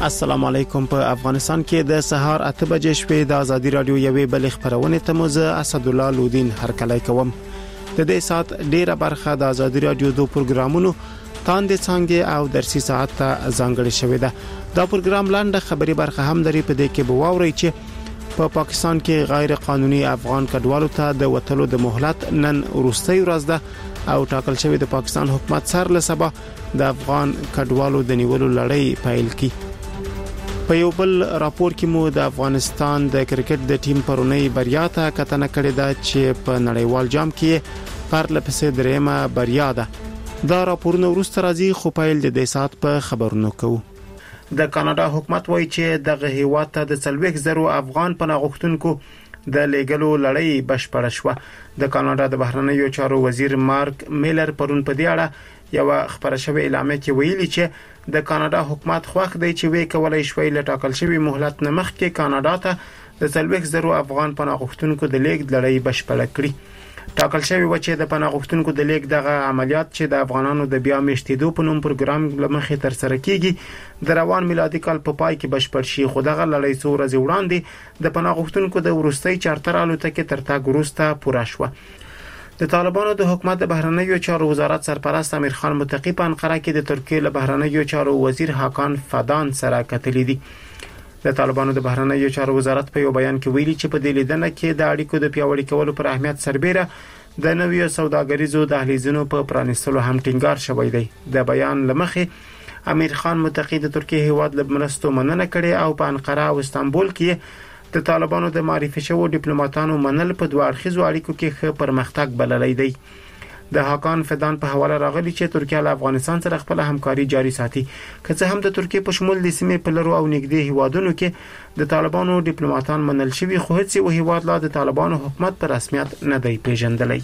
السلام علیکم. په افغانستان کې د سهار 8 بجې شپې د ازادي رادیو یوې بل خبرونه ته مزه اسد الله لودین هرکلی کوم. د دې سات ډیره برخه د ازادي رادیو دو پروګرامونو تاندې څنګه او درسي ساعت ته ځانګړې شوې ده. دا پروګرام لاندې خبري برخه هم لري، په دې کې به واوري چې په پاکستان کې غیر قانوني افغان کډوالو ته د وټلو د مهلت نن وروستۍ ورځ ده او ټاکل شوی د پاکستان حکومت سر له سبا د افغان کډوالو د نیولو لړۍ پیل کی. په یو بل راپور کې مو د افغانستان د کرکټ د ټیم پرونی بریا ته کتنه کړې ده چې په نړیوال جام کې پرله پسې دریمه بریا ده. دا راپورونه وروسته راځي، خو پیل د دې سات په خبرونو کوو. د کاناډا حکومت وایي چې دغه هیواد ته د 40,000 افغان پناه غوښتونکو د لیګلو لړۍ بشپړه شوه. د کاناډا د بهرنیو چارو وزیر مارک میلر پرون په دې اړه یو خبره شوی اعلامیه کې ویلي چې د کاناډا حکومت خوښ دی چې وی کولای شوی له ټاکل شوی مهلت نه مخکې کاناډا ته د 40,000 افغان پناه غوښتونکو د لیګ لړۍ بشپړه کړي. ټاکل شوی و چې د پناه غوښتونکو د لیګ دغه عملیات چې د افغانانو د بیا میشتېدو په نوم پروګرام لمخې تر سره کیږي د روان میلادي کال په پای کې بشپړ شي، خو دغه لړۍ څو ورځې وړاندې د پناه غوښتونکو د ورستۍ چارتر الوتکې تر تګ وروسته پوره شوه. د طالبانو د حکومت د بهرنیو چارو وزارت سرپرست امیر خان متقی په انقره کې د ترکیه له بهرنیو چارو وزیر حاکان فدان سره کتلې دي. د طالبانو د بهرنیو چارو وزارت په یو بیان کې ویلي چې په دې لیدنه کې د اړیکو د پیاوړي کولو پر اهمیت سربېره د نویو سوداګریزو دهلیزونو په پرانیستلو هم ټینګار شوی دی. د بیان لمخې امیر خان متقی د ترکیه هیواد له مرستو مننه کړې او په انقره او استانبول کې د طالبانو د معرفي شوو ډیپلوماټانو منل په دوه اړخیزو اړیکو کې ښه پرمختګ بللی دی. د حاکان فدان په حواله راغلی چې ترکیه له افغانستان سره خپل همکاري جاري ساتي، که څه هم د ترکیه په شمول د سیمې په لرو او نږدې هیوادونو کې د طالبانو ډیپلوماټان منل شوي، خو هیڅ یو هیواد لا د طالبانو حکومت په رسمیت نه دی پیژندلی.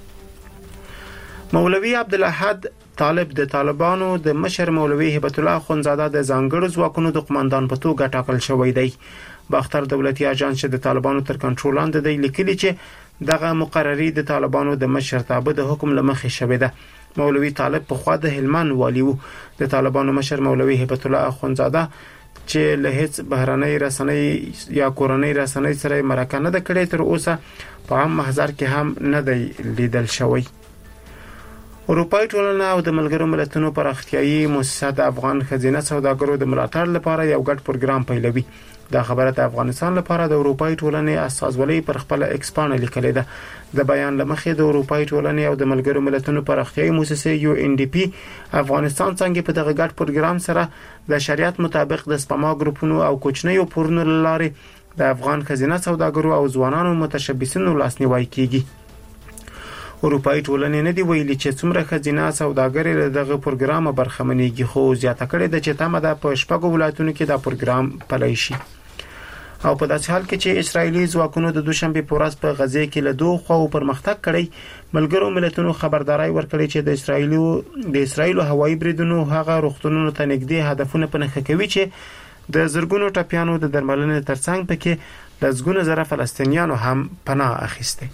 مولوی عبدالاحد طالب د طالبانو د مشر مولوی هبت الله اخونزاده د ځانګړو ځواکونو د قوماندان په توګه ټاکل شوی دی. باختر دولتي اژانس چې د طالبانو تر کنټرول لاندې دی لیکلي چې دغه مقرری د طالبانو د مشرتابه د حکم لمخې شوې ده. مولوی طالب په خوا د هلمند والی وو. د طالبانو مشر مولوی هبت الله اخونزاده چې له هیڅ بهرنۍ رسنۍ یا کورنۍ رسنۍ سره مرکه نه ده کړې، تر اوسه په عام محضر کې هم نه دی لیدل شوی. اروپای ټولنه او د ملګرو ملتونو پراختیایي مؤسسه د افغان خزینه سوداګرو د ملاتړ لپاره یو ګډ پروګرام پیلوي. دا خبره د افغانستان لپاره د اروپای ټولنې استازولۍ پر خپل ایکس پاڼه لیکلې ده. د بیان لمخې د اروپای ټولنې او د ملګرو ملتونو پراختیایي مؤسسه UNDP افغانستان څنګه په دغه ګډ پروګرام سره د شریعت مطابق د سپما ګروپونو او کوچنیو پورونو لارې د افغان خزینه سوداګرو او ځوانانو متشبثینو لاسنیوي کیږي. اروپای ټولنې نه دی ویلي چې څومره خزینه سوداګر له دغه پروګرام برخمنېږي، خو زیاته کړې ده چې تمه ده په شپږو ولایتونو کې دا پروګرام پلی شي. او په داسې حال کې چې اسرایلی ځواکونو د دوشنبه په ورځ په غزه کې له دوه خواو پرمختګ کړی، ملګرو ملتونو خبرداري ورکړي چې د اسرایل هوایي بریدونو هغه روغتونونو ته نږدې هدفونه پنهخه کوي چې د زرګونو ټپیانو د درملنې ترڅنګ پکې لږونه زره فلسطینیانو هم پناه اخیسته.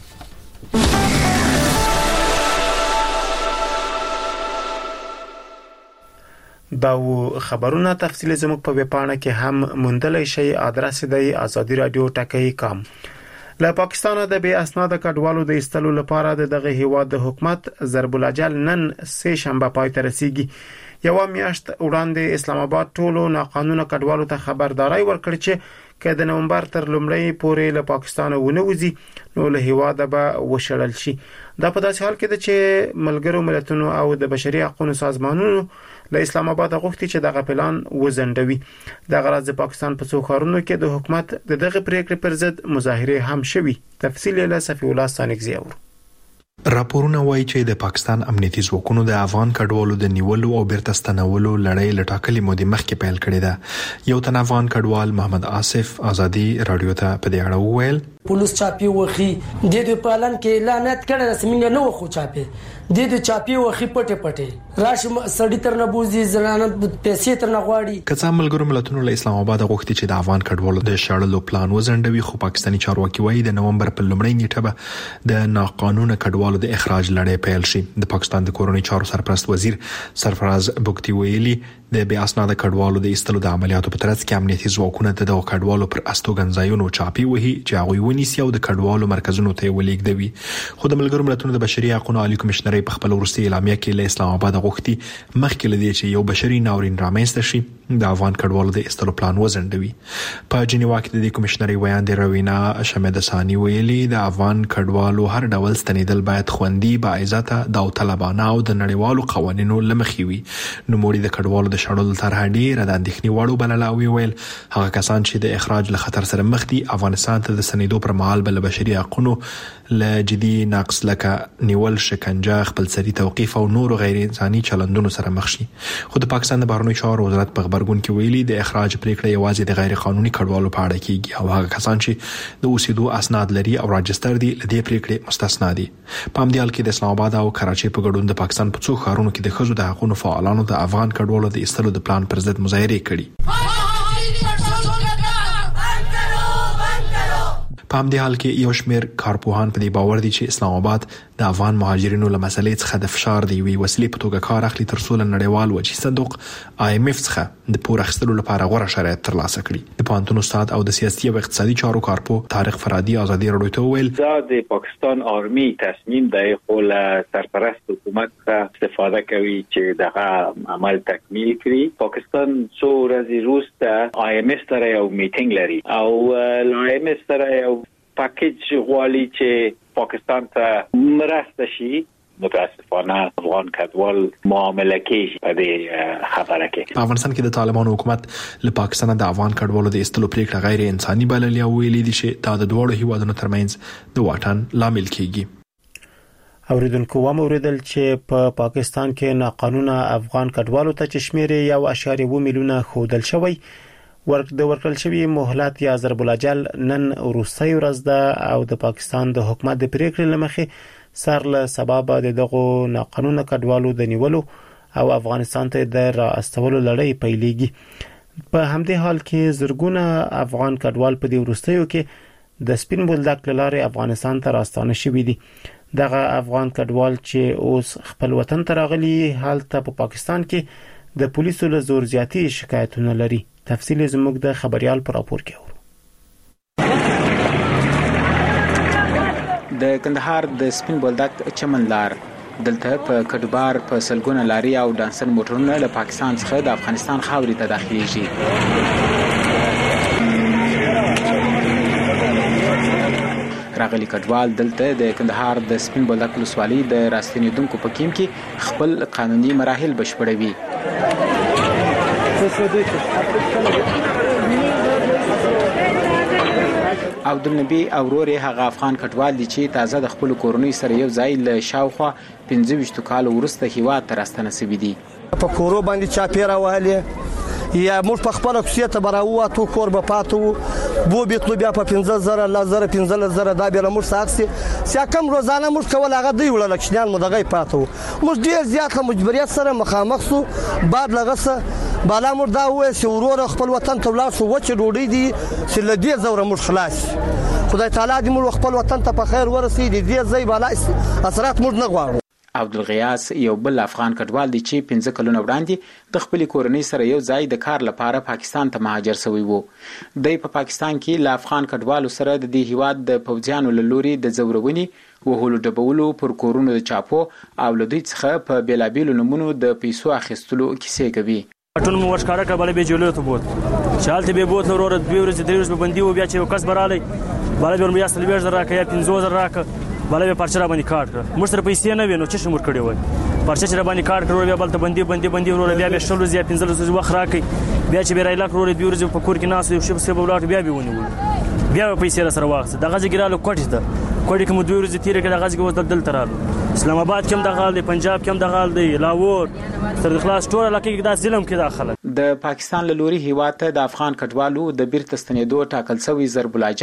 دا خبرونه تفصیل زموږ په ویبپاڼه کې هم موندلای شئ. آدرس دی azadi.radio.com. له پاکستان د بې اسناد کډوالو د ایستلو لپاره دغه هیواد د حکومت ضرب الاجل نن سه شنبه پای ته رسیدي. یو میاشت وړاندې اسلام آباد ټولو ناقانونه کډوالو ته خبرداري ورکړه چې که د نومبر تر لومړۍ پورې له پاکستان ونوځي نو له هیواده به وشړل شي. دا په داسې حال کې ده چې ملګرو ملتونو او د بشري حقوقو سازمانونو له اسلام آباد غوښتي چې دغه پلان وزندوي. د غرض د پاکستان په څو ښارونو کې د حکومت دغه پریکړې پر ضد مظاهره هم شوي. تفصیل له صفی الله ثانیزی اور. راپورونه وایي چې د پاکستان امنیتي ځواکونو د افغان کډوالو د نیولو او بیرته ستنولو لړۍ لټاکلې مودې مخکې پیل کړې ده. یو تن افغان کډوال محمد آصف ازادي رادیو ته په دې اړه وویل: پولیس چاپی وخی د دې پالن کې اعلانات کړه سمینګ نه وخو چاپی د دې چاپی وخی پټه راشم سړی تر نه بوزي زنانه پیسې تر نه غواړي. کڅا ملګرو ملتونو له اسلام آباد غوښتي چې د افغان کډوالو د شړلو پلان وزندوي، خو پاکستاني چارواکي وایي د نومبر په لومړۍ نیټه به د ناقانونه کډوالو د اخراج لړۍ پیل شي. د پاکستان د کورونی چارو سرپرست وزیر سرفراز بوکتی ویلي د بیا اسناد کډوالو د ایستلو د عملیاتو په ترڅ کې امنیتي ځواکونه د کډوالو پر استوګنځایونو چاپی وهي چې هغه ونیسي او د کډوالو مرکزونو ته ولېږدوي. خو د ملګرو ملتونو د بشري حقوقو عالی کمشنري په خپل وروستي اعلامیه کې له اسلام آباد غوښتي مخکې لدی چې یو بشري ناورین رامنځته شي د افغان کډوالو د ایستلو پلان وزندوي. په جنیوا کې د کمشنري ویاند روینا شمدسانی ویلي د افغان کډوالو هر ډول ستنیدل باید خوندي، باعزته، داوطلبانه او د نړیوالو قوانینو لمخې وي. نو موږ د کډوالو د شړلو طرح ډیره د اندېښنې وړ بلله ویل هغه کسان چې د اخراج له خطر سره مخ دي افغانستان ته د سنیدو پر مهال بل بشري حقوقو له جدي نقص لکه نیول، شکنجه، خپلسري توقيف او نور غیر انساني چلندونو سره مخ شي. خو د پاکستان د بهرنیو چارو وزارت په خبرګون کې ویلي د اخراج پریکړه یوازې د غیر قانوني کډوالو په اړه کیږي او هغه کسان چې د اوسېدو اسناد لري او راجستر دي لدې پریکړې مستثنا دي. په همدې حال کې د اسلام آباد او کراچۍ په ګډون د پاکستان په څو ښارونو کې د ښځو د حقوقو فعالانو د افغان کډوالو د ایستلو د پلان پر ضد مظاهره کړي. په همدې حال کې یو شمېر کارپوهان په دې باور دي چې اسلام آباد د افغان مهاجرینو له مسلې څخه د فشار دی وی وسلې په توګه کار اخلي تر څو نړیوال وجهي صندوق IMF څخه د پور اخیستلو لپاره غوړه شرایط ترلاسه کړي. د پوهنتون استاد او د سیاسي او اقتصادي چارو کارپو طارق فرادي ازادي راډیو ته ویل دا د پاکستان آرمي تصمیم دی خو له سرپرست حکومت څخه استفاده کوي چې دغه عمل تکمیل کړي. پاکستان څو ورځې وروسته IMF سره یو میټینګ لري او IMF سره یو پاکیج غواړي چې پاکستان ته مرسته شي. متاسفانه افغان کډوال معامله کې په دې خبره کې په افغانستان کې د طالبانو حکومت له پاکستان د افغان کډوالو د ایستلو پریکړه غیر انساني بللې او ویلي دي چې دا د دوه هیوادونو ترمنځ د واټن لامل کیږي. اوریدونکو اوریدل چې په پاکستان کې ناقانونه افغان کډوالو ته چشمیر 1.2 میلیونه خودل شوی ورکړل شوی مهلت یا ضرب الاجل نن وروستۍ ورځ ده او د پاکستان د حکومت د پریکړې لمخې سر له سبب د دغو ناقانونه کډوالو د نیولو او افغانستان ته د راستولو لړۍ پیلېږي. په همدې حال کې زرګونه افغان کډوال په دې وروستیو کې د سپین بولدک لارې افغانستان ته راستانه شوي دي. دغه افغان کډوال چې اوس خپل وطن ته راغلي حالت په پاکستان کې د پولیسو له زور زیاتی شکایتونه لري. تفصیل زموږ د خبريال پر راپور کې اورو. د کندهار د سپین بولدک چمن لار دلته په کډبار په سلګونه لاري او ډانسن موټرونه له پاکستان څخه د افغانستان خاورې ته داخليږي. راغلي کډوال دلته د کندهار د سپین بولدک ولسوالۍ د راستنیدونکو په کیم کې خپل قانوني مراحل بشپړوي. عبدالنبی او ورور هغه افغان کډوال دي چې تازه د خپل کورنۍ سره یو ځای له شاوخوا 15 کال وروسته هیواد ته راستنه شوي دي. په کورو باندې چاپیره وهلې یا موږ په خپل کوڅې ته براواتو کور به پاتو بو بیتلو بیا په 15000 لزر 15000 دا به موږ ساکسي سیا کم روزانه موږ کول هغه دی وړل کښنان مو دغه پاتو موږ ډیر زیات مجبوریت سره مخامخ سو بعد لغه بالا مور دا وې چې ورور خپل وطن ته ولاړ شو وچ ډوډۍ دي چې لدې زوره مور خلاص خدای تعالی دې مور خپل وطن ته په خیر ورسي دې ځای بالا اثرات مور نه غواړو. عبدالغیاس یو بل افغان کډوال دی چې 15 کلونه وړاندې د خپل کورنۍ سره یو ځای د کار لپاره پاکستان ته مهاجر شوی وو. د په پاکستان کې ل افغان کډوالو سره د دې هیواد د پوځیانو لوري د زورونی وهلو ډبولو پر کورونو د چاپو او لدی څخه په بیلابیلو نمونو د پیسو اخیستلو کیسې کوي. ټول مو ورشکاره کړه به جوړه ته بوت چالت به بوت ورور د بیورز د ریوز بندي او بیا چې کس برالي بالا به مې اصل بیرز راکې 15000 راکې بالا به پرچا باندې کارت کړ مشتر پیسې نه وینو چې شمور کړی وای پرچا باندې کارت کړو بیا بل ته بندي ورور بیا به شلو زیا 15000 وخت راکې بیا چې به رایلا کړو د بیورز په کور کې ناس یو شپ سبب لاټ بیا به ونیول بیا پیسې سره واخص دغه ځګرالو کوټه ده کوټه کوم دوی ورځ تیر کې دغه ځګ وځل دل ترالو اسلام آباد کې هم دغه دی پنجاب کې هم دغه دی لاهور تر خلاص ټول علاقې کې دا ظلم کې داخله د پاکستان له لوري هیواد ته د افغان کډوالو د بیرته ستنېدو ټاکل شوی ضرب الاجل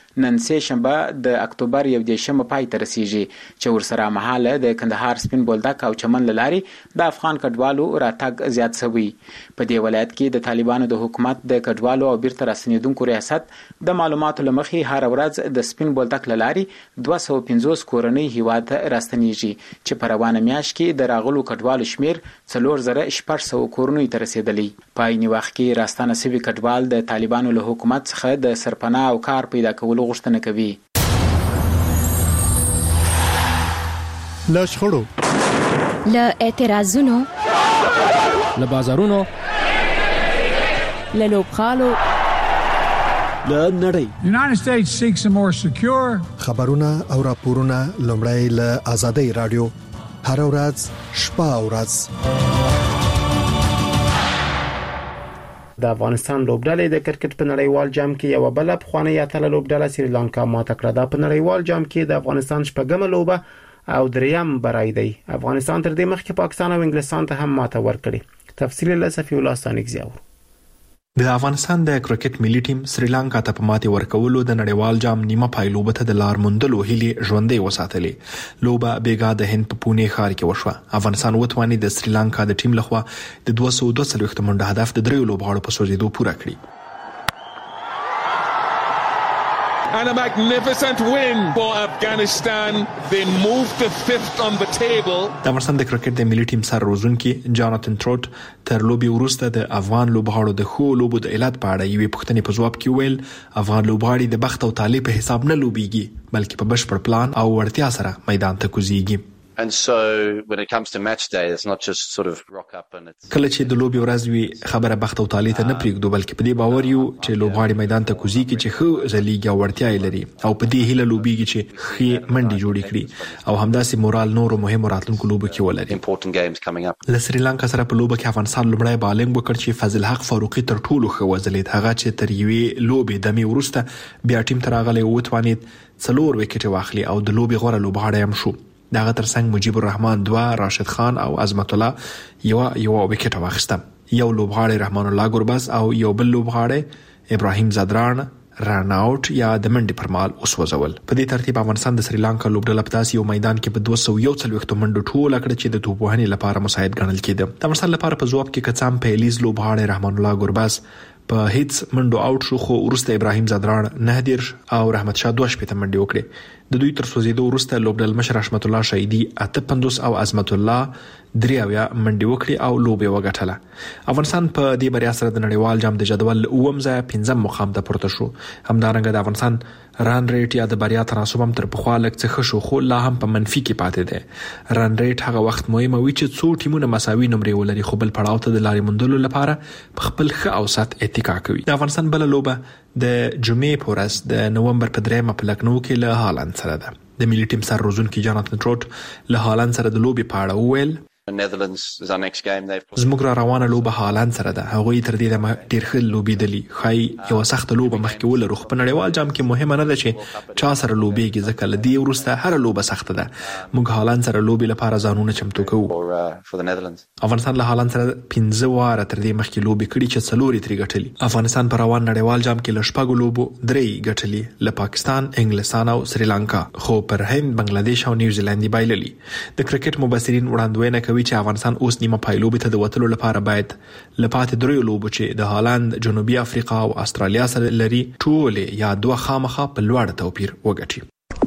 نن سه شنبه د اکتوبر 1 پای ته رسیږي چې ورسره مهاله د کندهار سپین بولدک او چمن لاري د افغان کډوالو راتګ زیات شوی. په دې ولایت کې د طالبانو د حکومت د کډوالو او بیرته راستنیدونکو ریاست د معلوماتو لمخې هر ورځ د سپین بولدک لاري 250 کورنۍ هیواد راستنیږي چې په روانه میاشت کې د راغلو کډوالو شمیر 4600 کورنۍ ته رسیدلی. په عین وخت کې راستانه سوي کډوال د طالبانو له حکومت څخه د سرپناه او کار پیدا کولو غوښتنه کوي. له شخړو، له اعتراضونو، له بازارونو، له لوبغالو، له نړۍ. United States seeks a more secure. خبرونه او راپورونه لومړی له آزادۍ رادیو هر ورځ شپه او ورځ. د افغانستان لوبډلې د کرکټ په نړیوال جام کې یو بل افغاني اتله لوبډله سریلانکا ماته کړه. د په نړیوال جام کې د افغانستان شپږمه لوبه او دریم برای دی. افغانستان تر دې مخکې پاکستان او انګلستان ته هم ماته ورکړي. تفصیل له صفی الله ثانیګزیاو. د افغانستان د کرکټ ملي ټیم سریلانکا ته په ماتې ورکولو د نړیوال جام نیمه پای لوبه ته د لار موندلو هیلې ژوندۍ وساتلې. لوبه بیګا د هند په پونه ښار کې وشوه. افغانستان وتواني د سریلانکا د ټیم لخوا د 242 منډه هدف د دریو لوبغاړو په سوځیدو پوره کړی. And a magnificent win for Afghanistan. They move to 5th on the table. د افغانستان د کرکټ د ملي ټیم سر روزونکي جاناتن تروټ تر لوبي وروسته د افغان لوبغاړو د خو لوبو د علت په اړه یوې پوښتنې په جواب کې ویل افغان لوبغاړي د بخت او طالب په حساب نه لوبيږي بلکې په بشپړ پلان او ورتیا سره میدان ته کوزيږي. And so when it comes to match day, it's not just sort of rock up and it's کله چې د لوبي ورځ وي خبره بخت او طالب ته نه پریږدو بلکې په دې باور یو چې لوبغاړي میدان ته کوزيږي چې خو زلیګي او ورتیا لري او په دې هیله لوبيږي چې خې منډي جوړې کړي او همداسې مورال نور مهم راتلونکو لوبو کې ولري. important games coming up. له سریلانکا سره په لوبه کې افغانستان لومړی بالنګ وکړ چې فضل حق فاروقي تر ټولو ښه وځلید. هغه چې تر یوې لوبې دمه ورسته بیا ټیم ته راغلی او توانید 4 وکټ واخلي او د لوبي غوړه لوبغاړی هم شو. دغه ترڅنګ مجيب الرحمن 2 راشد خان او عظمت الله یو وکټ واخیسته. یو لوبغاړی رحمان الله ګرباس او یو بل لوبغاړی ابراهیم زادران رن اوټ یا د منډي پر مال وسوځول. په دې ترتیب افغانستان د سریلانکا لوبډله په تاسو یو میدان کې په 241 منډو ټول کړ چې د توپوهنې لپاره مساعد ګڼل کېده. د افغانستان لپاره په ځواب کې کڅام پیلیز لوبغاړی رحمان الله ګرباس په هیڅ منډو اوټ شو خو ورسته ابراهیم زادران 9 او رحمت شاه 2 منډي وکړي. د دوی تر سوزیدو ورسته لوبډل مشر رحمت الله شهیدی 58 او عظمت الله 3 منډي وکړي او لوبه وګټله. افغانستان په دې بریا سره د نړیوال جام د جدول اوم ځای 5 مقام ته پورته شو. همدارنګه د افغانستان ران ریټ یا د بریا تناسب هم تر پخوا لږ څه شو خو لا هم په منفي کې پاتې ده. ران ریټ هغه وخت مهمه وي چې څو ټیمونه مساوي نمرې ولري خو بل پړاو ته د لارې موندلو لپاره په خپل ښه اوسط اتکا کوي. د افغانستان بل لوبه د جمعې په ورځ د نومبر په 3 په لکنو کې له هالند سره ده. د ملي ټیم سر روزونکي جاناتن تروټ له هالند سره د لوبي په اړه وویل Netherlands is our next game. زموږ را روانه لوبه هالند سره ده. هغه تر دې د ډیر ښه لوبي دلی خای یو سخت لوبه مخکې ولرو خو په نړیوال جام کې مهمه نه ده چې چا سره لوبيږي ځکه لدی ورسته هر لوبه سخته ده. موږ هالند سره لوبي لپاره ځانونه چمتو کوو. افغانستان له هالند سره 15 واره تر دې مخکې لوبي کړي چې څلوري تری ګټلي. افغانستان پر روان نړیوال جام کې له شپږو لوبو 3 ګټلي له پاکستان، انګلستان او سریلانکا خو پر هند، بنگلاديش او نیوزیلند بایللي. د کرکټ مبصرین وړاندوینه کوي چې افغانستان اوس نیمه پایلوبې ته د وتلو لپاره باید لپاره درې لوبو چې د هالند، جنوبي افریقا او استرالیا سره لري ټول یا دوه خامخا په لوړ توپیر وګټي.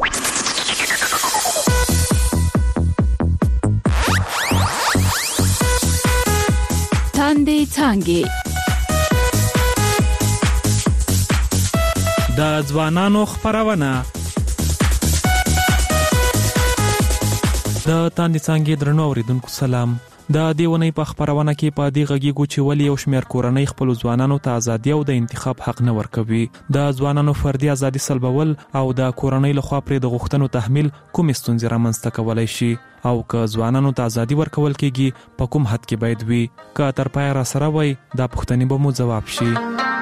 تاندې څانګې د ځوانانو خبرونه د تاندې څانګې درنو اوریدونکو سلام. د دیونې په خبرونه کې په دې غږیږو چې ولې یو شمېر کورنۍ خپل ځوانانو ته ازادي او د انتخاب حق نه ورکوي. د ځوانانو فردي ازادي سلبول او د کورنۍ لخوا پرې د غوښتنو تحمیل کوم ستونزې رامنځته کولای شي او که ځوانانو ته ازادي ورکول کېږي په کوم حد کې باید وي. که تر پای را سره وي دا پوښتنې به مو ځواب شي.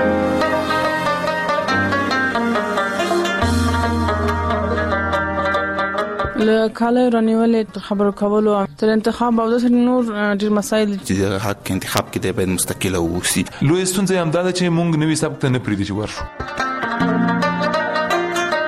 له کاله رانیولې خبرو کولو تر انتخاب او د نور ډیر مسایل چې حق انتخاب کې د باید مستقل اوسي. لوی ستونزه هم دا چې مونږ نوې سبق ته نه پریږدي چې ورشو.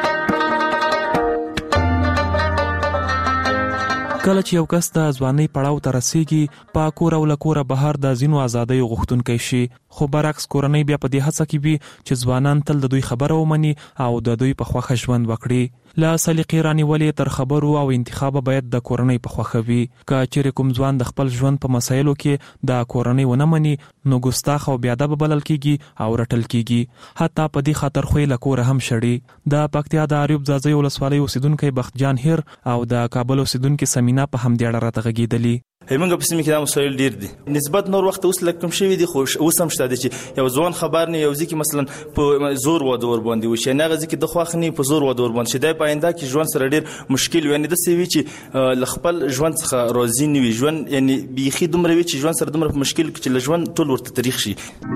کله چې یو کس د ځوانۍ پړاو ته رسیږي په کور او لکوره بهر د ځینو آزادۍ غوښتونکی شي، خو برعکس کورنۍ بیا په دې هڅه کې وي چې ځوانان تل د دوی خبره ومني او د دوی په خوښه ژوند وکړي. له سلیقې رانیولې تر خبرو او انتخاب باید د کورنۍ په خوښه وي. که چیرې کوم ځوان د خپل ژوند په مسایلو کې د کورنۍ ونه مني نو ګستاخ او بې ادبه بلل کیږي او رټل کیږي، حتی په دې خاطر خو له کوره هم شړي. د پکتیا د اریوب ځاځي ولسوالۍ اوسیدونکو بختجان هیر او د کابل اوسیدونکو سمینا په همدې اړه راته غږیدلې. همغه په سیمه کې دا مسایل ډیر دي، نسبت نور وخت اوس لکه کم شوی دي، خو اوس هم شته چې یو ځوان خبر نه یو ځکه مثلا په زور و دور باندې وشي نه غزي کې د خوخنی په زور و دور باندې شي د پاینده کې ژوند سره ډیر مشکل وي. نه د سوي چې لخپل ژوند څخه راضي نه وي، ژوند یعنی بيخي دومره وي چې ژوند سره دومره مشکل کې چې ژوند ټول ورته تاریخ شي.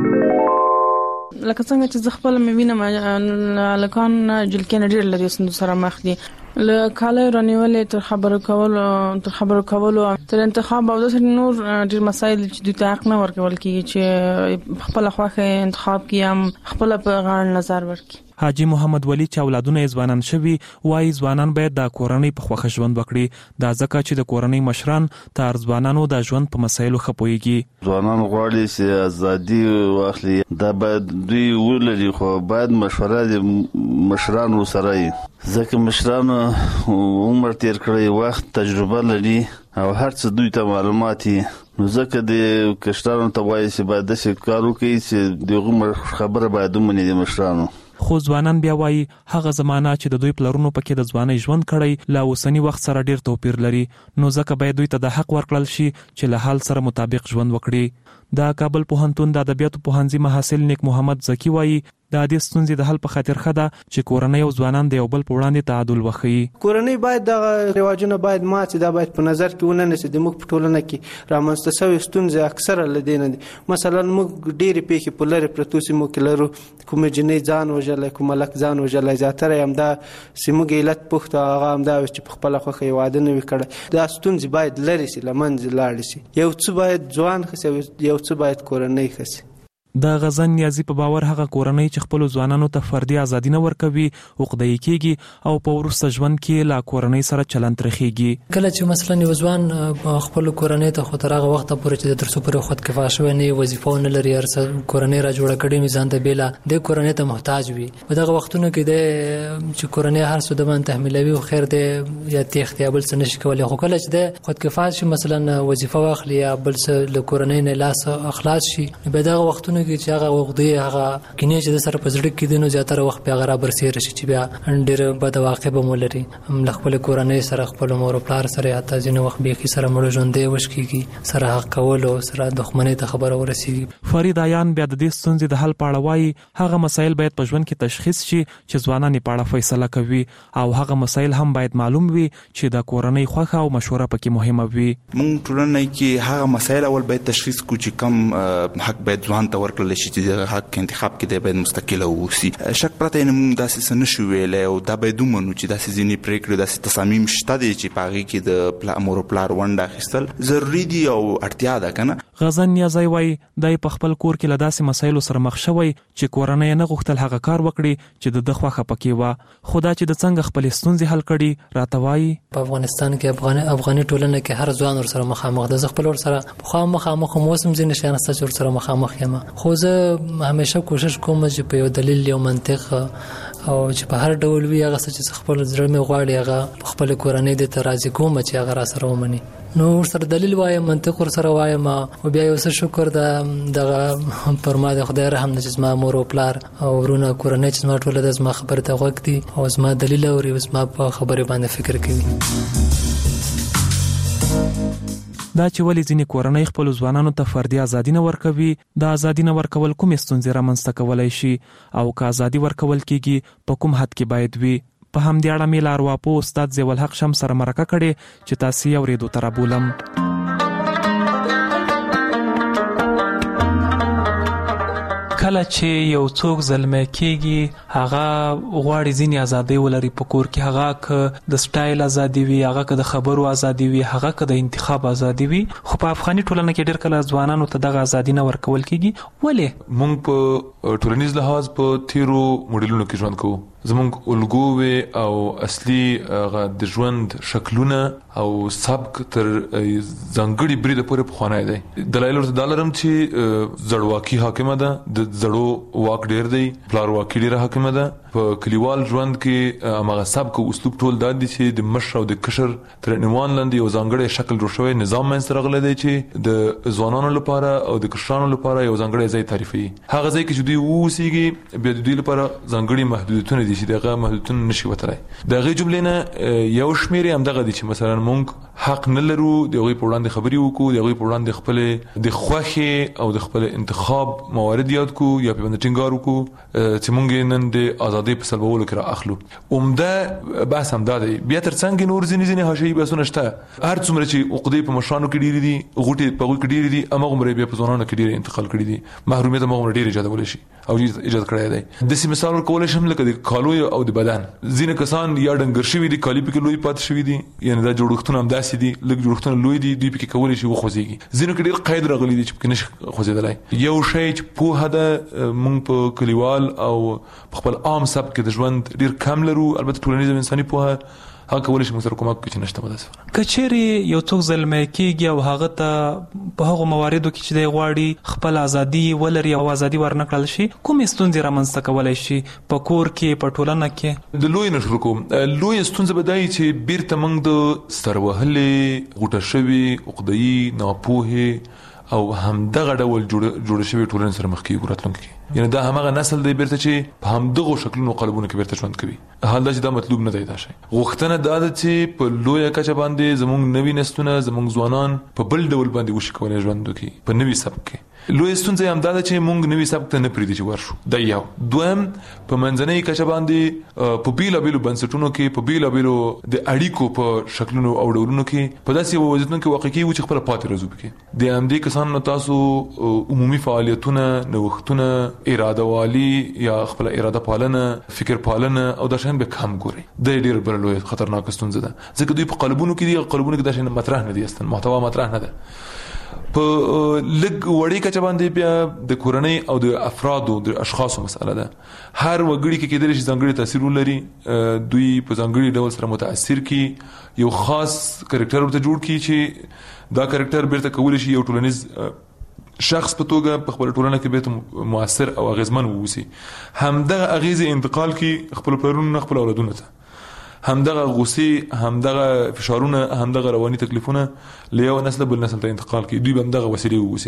لکه څنګه چې زه خپل مې وینم لکان جلکین ډیر لري سره مخ دي، له کاله رانیولې تر خبرو کولو تر انتخاب او د نور ډیر مسایل چې د حق نه ورکول کیږي چې خپل خواخه انتخاب کیم خپل په غاړه نظر ورکړي. حاجی محمد ولی چې اولادونه ځوانان شوي وایي ځوانان باید د کورنۍ په خوښه ژوند وکړي، دا ځکه چې د کورنۍ مشران تر ځوانانو د ژوند په مسایلو ښه پوهیږي. ځوانان غواړي چې ازادي واخلي، دا باید دوی ولري، خو باید مشوره د مشرانو سره وي، ځکه مشرانو عمر تیر کړی، وخت تجربه لري او هر څه دوی ته معلومات دي، نو ځکه د کشرانو ته وایي چې باید داسې کار وکړي چې دغه خبره باید ومني د مشرانو. خو ځوانان بیا وایي هغه زمانہ چې د دوی پلرونو پکې د ځوانۍ ژوند کړی له اوسنی وخت سره ډیر توپیر لري، نو ځکه باید دوی ته د حق ورکړل شي چې له حال سره مطابق ژوند وکړي. د کابل پوهنتون د ادبیاتو پوهنځي محصل نیک محمد زکی وایي د دې ستونزې د حل په خاطر خده چې کورنۍ او ځوانان د یو بل په وړاندې تعادل وښيي. کورنۍ باید د رواجونو باید ماته دا باید په نظر کې ونه نیسي. د موږ په ټولنه کې رامنځته شوی ستونزې اکثره لدینه دي. مثلا موږ ډېری پیښې په لری پرتو سیمو کې لرو، کوم جنې ځان وژلای، کوم ملک ځان وژلای، زیاتره هم دا سیمو علت پوښته هغه هم دا چې په خپل خوخه واده نه وکړي. دا ستونزې باید لری سي، لمنځ لاړ سي. یو څه باید ځوان خسي، یو څه باید کورنۍ خسي. د غزن نیازی په باور هغه کورنۍ چې خپل ځوانانو ته فردي ازادي نه ورکوي عقده‌ای کیږي او په وروسته ژوند کې لا کورنۍ سره چلند ترخیږي. کله چې مثلا یو ځوان خپل کورنۍ ته خو تر هغه وخت پورې چې د ترسو پر خود کفا شوی نه وظیفه نه لري، ارسه کورنۍ را جوړه کړي میزان ته بیلا د کورنۍ ته محتاج وي. په دغه وختونو کې د چې کورنۍ هر څه د باندې تحملوي او خیر دې یا تختیابل څه نشي کولای. خو کله چې د خود کفا شي مثلا وظیفه واخلي یا بل څه له کورنۍ نه لاس اخلاص شي، په دغه وختونو چې هغه وغدي هغه کینې چې د سره په زړه کې دینو زیاتره وخت بیا غره برسیر شي چې بیا ډېر بد واقع به مولري هم خپل کورنۍ سره خپل مور او پلار سره حتی ځینې وخت به سره مړ ژوندې وشکيږي، سره حق کول او سره دښمنۍ ته خبره ورسیږي. فرید عیان بیا د دې ستونزې د حل پاړه وایي هغه مسایل باید په ژوند کې تشخیص شي چې ځوانان په اړه فیصله کوي او هغه مسایل هم باید معلوم وي چې د کورنۍ خوښه او مشوره پکې مهمه وي. موږ ټولنه کې هغه مسایل اول باید تشخیص کو چې کم حق باید ځوان ته ورکړل شي چې د حق انتخاب کې د باید مستقل اوسي. شک پرته نه موږ داسې څه نشو ویلای او دا باید ومنو چې داسې ځینې پریکړې داسې تصامیم شته دي چې په هغې کې د مور او پلار ونډه اخیستل ضروري دي او اړتیا ده که نه. غزن نیازی وایي دی په خپل کور کې له داسې مسایلو سره مخ شوی چې کورنۍ نه غوښتل هغه کار وکړي چې د ده خوښه پکې وه، خو دا چې د څنګه خپلې ستونزې حل کړي راته وایي. په افغانستان کې افغاني ټولنه کې هر ځوان ورسره مخامخ ده. زه خپل ورسره پخوا مخامخ هم اوس هم ځینې شیان شته چې ورسره مخامخ یم، خو زه همیشه کوشش کوم چې په یو دلیل یو منطق او چې په هر ډول وي هغه چې خپل زړه مې غواړي هغه خپل کورنۍ د ته راضي کوم چې هغه را سره ومني. نو ورسره دلیل وایم، منطق ورسره وایم او بیا یو څه شکر دغه پر ما د خدای رحم چې زما مور او پلار او ورونه کورنۍ چې زما ټوله د زما خبره ته غوږ دي او زما دلیل اوري او زما په خبرې باندې فکر کوي. دا چې ولې ځینې کورنۍ خپل ځوانانو ته فردي ازادي نه ورکوي، دا ازادي نه ورکول کومې ستونزې رامنځته کولی شي او که ازادي ورکول کیږي په کوم حد کې باید وي. په همدې اړه مې له ارواپوه استاد ضیاء الحق شمس سره مرکه کړې چې تاسې یې اورېدو ته رابولم. کله چې یو څوک زلمی کېږي هغه غواړي ځینې ازادۍ ولري په کور کې، هغه که د سټایل ازادي وي، هغه که د خبرو ازادي وي، هغه که د انتخاب ازادي وي. خو په افغاني ټولنه کې ډېر کله ځوانانو ته دغه ازادي نه ورکول کېږي. ولې؟ موږ په ټولنیز لحاظ په تیرو موډلونو کې ژوند کوو. زمونږ الګو او اصلي د ژوند شکلونه او سبک تر ځانګړي بریده پورې پخوانی دی. دلایل ورته دا لرم چې زړواکي حاکمه ده، د زړو واک ډیر دی، پلارواکي ډیره حاکمه ده. په کلیوال ژوند کې هغه سبک او اسلوب ټول دا دي چې د مشر او د کشر تر عنوان لاندې یو ځانګړی شکل جوړ شوی نظام منځ راغلی دی چې د ځوانانو لپاره او د کشرانو لپاره یو ځانګړی ځای تعریفوي. هغه ځای کې چې دوی اوسېږي بیا د دوی لپاره ځانګړي محدودیتونه دي چې دغه محدودیتونه نشي وتلی. د هغې جملې نه یو شمېر یې همدغه دي چې مثلا موږ حق نه لرو د هغوی په وړاندې خبرې وکړو، د هغوی په وړاندې خپلې د خوښې او د خپل انتخاب موارد یاد کړو یا په باندې ټینګار وکړو چې موږ نن د ازادۍ په سلبولو کې را اخلو. عمده بحث همدا دی. بیا تر څنګ نور ځینې حاشیهي بحثونه شته. هر څومره چې عقدې په مشرانو کې ډېرې دي، غوټې په هغوی کې ډېرې دي، هماغومره بیا په ځوانانو کې ډېرې انتقال کړي دي. محرومیت هماغومره ډېر ایجادولی شي او ایجاد کړی دی. داسې مثال ورکولی شم لکه د کالو او د بدن. ځینې کسان یا ډنګر شوي دي، کالي پکې لوی پاتې شوي دي، یعنې دا جوړښتونه همداسې دي، لږ جوړښتونه لوی دي، دوی پکې کولی شي وخوځېږي. ځینو کې ډېر قید راغلی دی چې پکې نشي خوځېدلی. یو شی چې پوهه ده موږ په کلیوال او په خپل عام سبک کې د ژوند ډیر کم لرو. البته ټولنیز او انساني پوهه هغه کولی شي موږ سره کومک وکړي چې نشته متاسفانه. که چیرې یو څوک زلمی کېږي او هغه ته په هغو مواردو کې چې دی غواړي خپل ازادي ولري او ازادي ورنکړل شي، کومې ستونزې رامنځته کولی شي په کور کې، په ټولنه کې؟ د لوی نه شروع کوم. لوی ستونزه به دا وي چې بیرته موږ د سروهلې، غوټه شوې، عقده‌يي، ناپوهې او همدغه ډول جوړ شوی ټولنې سره مخ کېږو راتلونکي کې. یعنې دا همغه نسل دی بیرته چې په همدغو شکلونو قالبونو کې بیرته ژوند کوي. حال دا چې دا مطلوب نه دی. دا شی غوښتنه دا ده چې په لویه کچه باندې زموږ نوي نسلونه، زموږ ځوانان په بل ډول باندې وشي کولی ژوند وکړي په نوي سبک کې. لوی ستونزه هم دا ده چې موږ نوي سبک ته نه پرېږدي چې ورشو. دا یو. دویم، په منځنۍ کچه باندې په بیلابیلو بنسټونو کې، په بیلابیلو د اړیکو په شکلونو او ډولونو کې په داسې یو وضعیتونو کې واقع کېږو چې خپله پاتې راځو پکې. د همدې کسانو تاسو عمومي فعالیتونه، نوښتونه، اراده والي یا خپل اراده پالنه، فکر پالنه او دا شیان به کم ګوري. دا ډېر بل لوی خطرناک ستونزه ده، ځکه دوی په قالبونو کې دي. قالبونو کې دا شیان مطرح نه دي، اصلا محتوا مطرح نه ده. په لږ وړې کچه باندې بیا د کورنۍ او د افرادو، د اشخاصو مسئله ده. هر وګړي کې کېدلی شي ځانګړي تاثیر ولري، دوی په ځانګړي ډول سره متاثر کړي، یو خاص کرکټر ورته جوړ کړي چې دا کرکټر بیرته کولی شي یو ټولنیز شخص په توګه په خپل ټولنه کې بیرته مؤثر او اغیزمن ووسی. همدغه اغیزې انتقال کړي خپل پلرونو، خپل اولادونو ته. همدغه غصې، همدغه فشارونه، همدغه رواني تکلیفونه له یو نسل بل نسل ته انتقال کړي. دوی به همدغه وسیلې ووسی.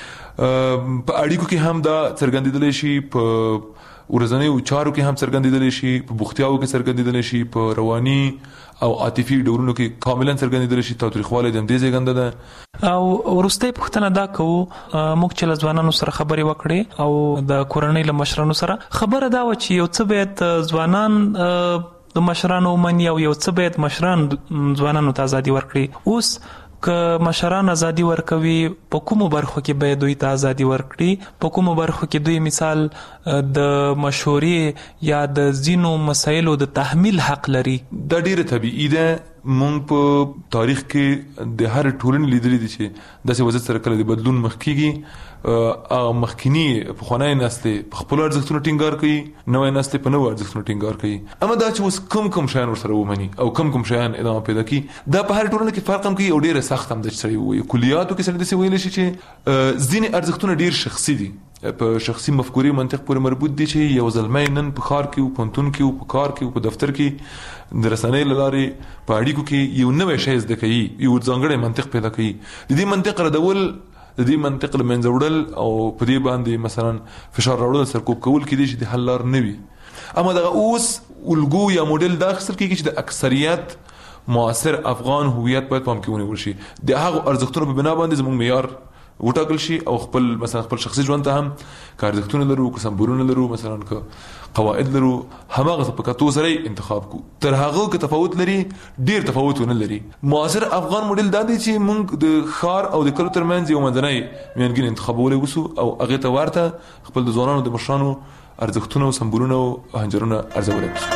په اړیکو کې هم دا څرګندېدلی شي، په ورځنیو چارو کې هم څرګندېدلی شي، په بوختیاوو کې څرګندېدلی شي، په رواني او عاطفي ډولونو کې کاملا څرګندېدلی شي. تاوتریخوالی د همدې زېږنده ده. او وروستۍ پوښتنه دا کوو، موږ چې له ځوانانو سره خبرې وکړې او د کورنۍ له مشرانو سره، خبره دا وه چې یو څه باید ځوانان د مشرانو ومني او یو څه باید مشران ځوانانو ته ازادي ورکړي. اوس که مشران ازادي ورکوي، په کومو برخو کې باید دوی ته ازادي ورکړي؟ په کومو برخو کې دوی مثال د مشورې یا د ځینو مسایلو د تحمیل حق لري؟ دا ډیره طبیعي ده. مونږ په تاریخ کې د هر ټولنې لیدلي دي چې داسې وضعیت سره کله د بدلون مخ کېږي. مخکینی پخوانی نسل په خپلو ارزښتونو ټینګار کوي، نوی نسل په نوو ارزښتونو ټینګار کوي. اما دا چې اوس کوم شیان ورسره ومني او کوم شیان ادامه پیدا کوي، دا په هر ټولنه کې فرق هم کوي او ډېره سخت هم ده چې سړی ووایي. کلیاتو کې سړی داسې ویلی شي چې ځینې ارزښتونه ډېر شخصي دي، په شخصي مفکورې منطق پورې مربوط دي چې یو زلمی نن په ښار کې او پوهنتون کې او په کار کې او په دفتر کې د رسنۍ له لارې په اړیکو کې یو نوی شی زده کوي، یو ځانګړی منطق پیدا کوي. د دې منطق ردول، د دې منطق له منځه وړل او په دې باندې مثلا فشار راوړل، سرکوب کول کېدای شي د حل لار نه وي. اما دغه اوس الګو یا موډل دا اخیستل کېږي چې د اکثریت معاصر افغان هویت باید پام کې ونیول شي. د هغو ارزښتونو په بنا باندې زموږ معیار وټاکل شي او خپل مثلا خپل شخصي ژوند ته هم که ارزښتونه لرو، که سمبولونه لرو، مثلا که قواعد لرو، هماغه په کتو سره انتخاب کو. تر هغه که تفاوت لري، ډیر تفاوت نه لري. معاصر افغان موډل دا دی چې موږ د ښار او د کلو ترمنځ یو منځنی میانګین انتخابولی وسو او هغې ته ورته خپل د ځوانانو د مشرانو ارزښتونه او سمبولونه او هنجرونه ارزولی وسو.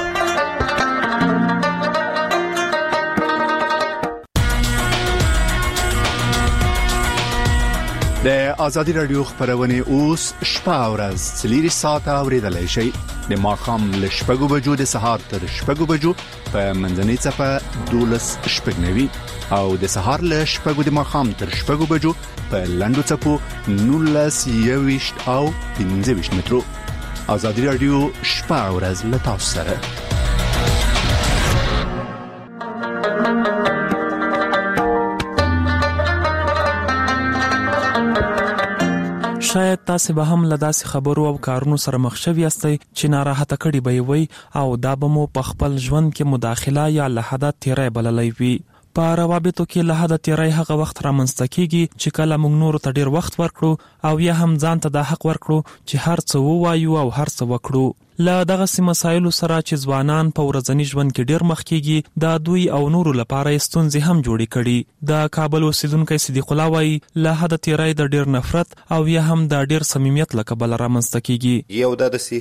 د ازادي رادیو خبرونه اوس شپه او ورځ 3 ساعته اوریدلای شئ د ماخام له شپږو بجو د سهار تر شپږو بجو په منځنۍ صفه 12 شپږنوي او د سهار له شپږو د ماخام تر شپږو بجو په لندو صفو 19 او 15 مترو. ازادي رادیو شپه او ورځ له تاسو سره. شاید تاسو به هم له داسې خبرو او کارونو سره مخ شوي یاستئ چې ناراحته کړي به وي او دا به مو په خپل ژوند کې مداخله یا له حده تیری بللی وي. په روابطو کې له حده تیری هغه وخت رامنځته کیږي چې کله موږ نورو ته ډیر وخت ورکړو او یا هم ځان ته د حق ورکړو چې هر څه ووایو او هر څه وکړو. له دغه مسایلو سره چې ځوانان په ورځني ژوند کې ډیر مخ کیږي دا دوی او نورو لپاره ستونزې هم جوړې کړي. د کابل اوسیدونکو صدیق الله وایي له حد تیری د ډیر نفرت او یا هم د ډیر صمیمیت له کبله رامنځته کیږي. یو داسې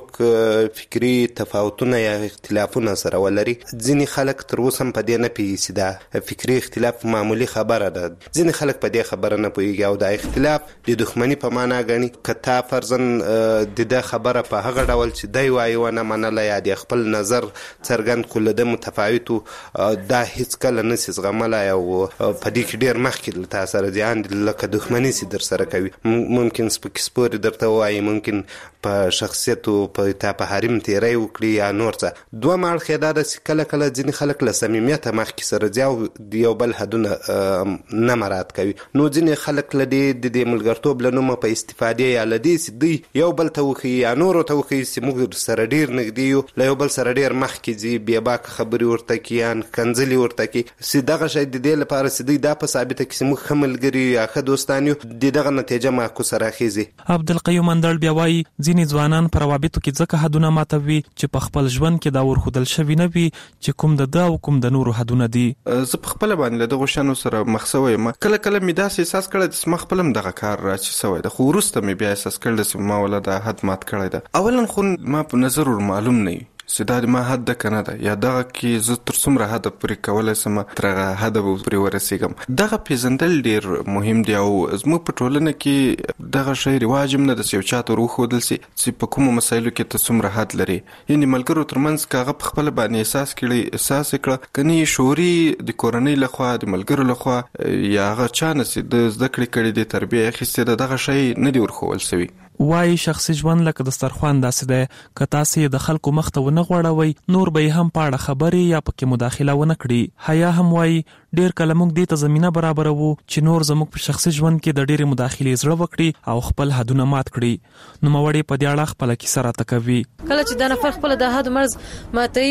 څوک فکری تفاوتونه یا اختلافونه سره ولري. ځینې خلک تر اوسه هم په دې نه پوهیږي دا فکری اختلاف معمولی خبره ده. ځینې خلک په دې خبره نه پوهیږي او دا اختلاف د دښمنۍ په معنا غني. کته فرضاً د خبره په هغه ډول دی وایي ونه منله یا د خپل نظر څرګند کول د متفاوتو دا هیڅ کله نشي زغملای او په دې کې ډیر مخکې له تاسو ځان لکه دښمنۍ سي در سره کوي. ممکن سپور درته وایي ممکن په شخصیت او په حریم تیری وکړي یا نور څه. دوه مړخه دا د کله کله ځینې خلک له صمیمیت مخکې سره ځاو یو بل حدونه نه مراد کوي. نو ځینې خلک له دې ملګرتوب له نومه په استفاده یا لدی سي دی یو بل ته وخی یا نور ته وخی سي موږ سره ډیر نږدې یو له یو بل سره ډیر مخکې ځي بیا باک خبري ورته کیان کنځلي ورته کی سي دغه شی د دې لپاره سي دا په ثابته کې موږ خملګری یا ښه دوستان یو دغه نتیجه ما کو سره خيزي. عبدالقیوم اندړ بیا وایي ځینې ځوانان پر روابطو کې ځکه حدونه ماتوي چې په خپل ژوند کې دا ورخدل شوی نه وي چې کوم د او کوم د نورو حدونه دي. زه په خپل باندې دغه شانو سره مخسوي ما کله کله می داسې احساس کړی چې ما خپلم دغه کار را چې سوی د خو ورسته می بیا احساس کړل چې ما ولدا حد مات کړی ده. اولا خو ما په نظر معلوم نه سیدا ما حد د کنه ده یا دغه کې زه تر څومره حد پرې کولای سم ترغه حد پرې ورسېږم. دغه پیژندل ډیر مهم دی او زموږ په ټولنه کې دغه شی رواج هم نه د یو چاته روح ودل سي چې په کومو مسایلو کې ته څومره حد لري. یعنی ملګرو ترمنځ کاغه په خپل باندې احساس کړه کني شوري د کورنۍ لخوا د ملګرو لخوا یا هغه چانه سي د ذکر کړي د تربیه اخیسته دغه شی نه دی ورخول سوی. وای شخصي ژوند لکه دسترخوان داسې ده که تاسو د خلکو مخ ته ونه غوړوي نور به هم پاړه خبري یا پکې مداخله ونه کړي. حیا هم وای ډیر کله موږ دې ته زمينه برابرو چې نور زموږ په شخصي ژوند کې د ډېرې مداخلې زړه وکړي او خپل حدونه مات کړي. نو موړې په دې اړه خپل کیسه راته کوي. کله چې د نفر خپل د حد مرز ماته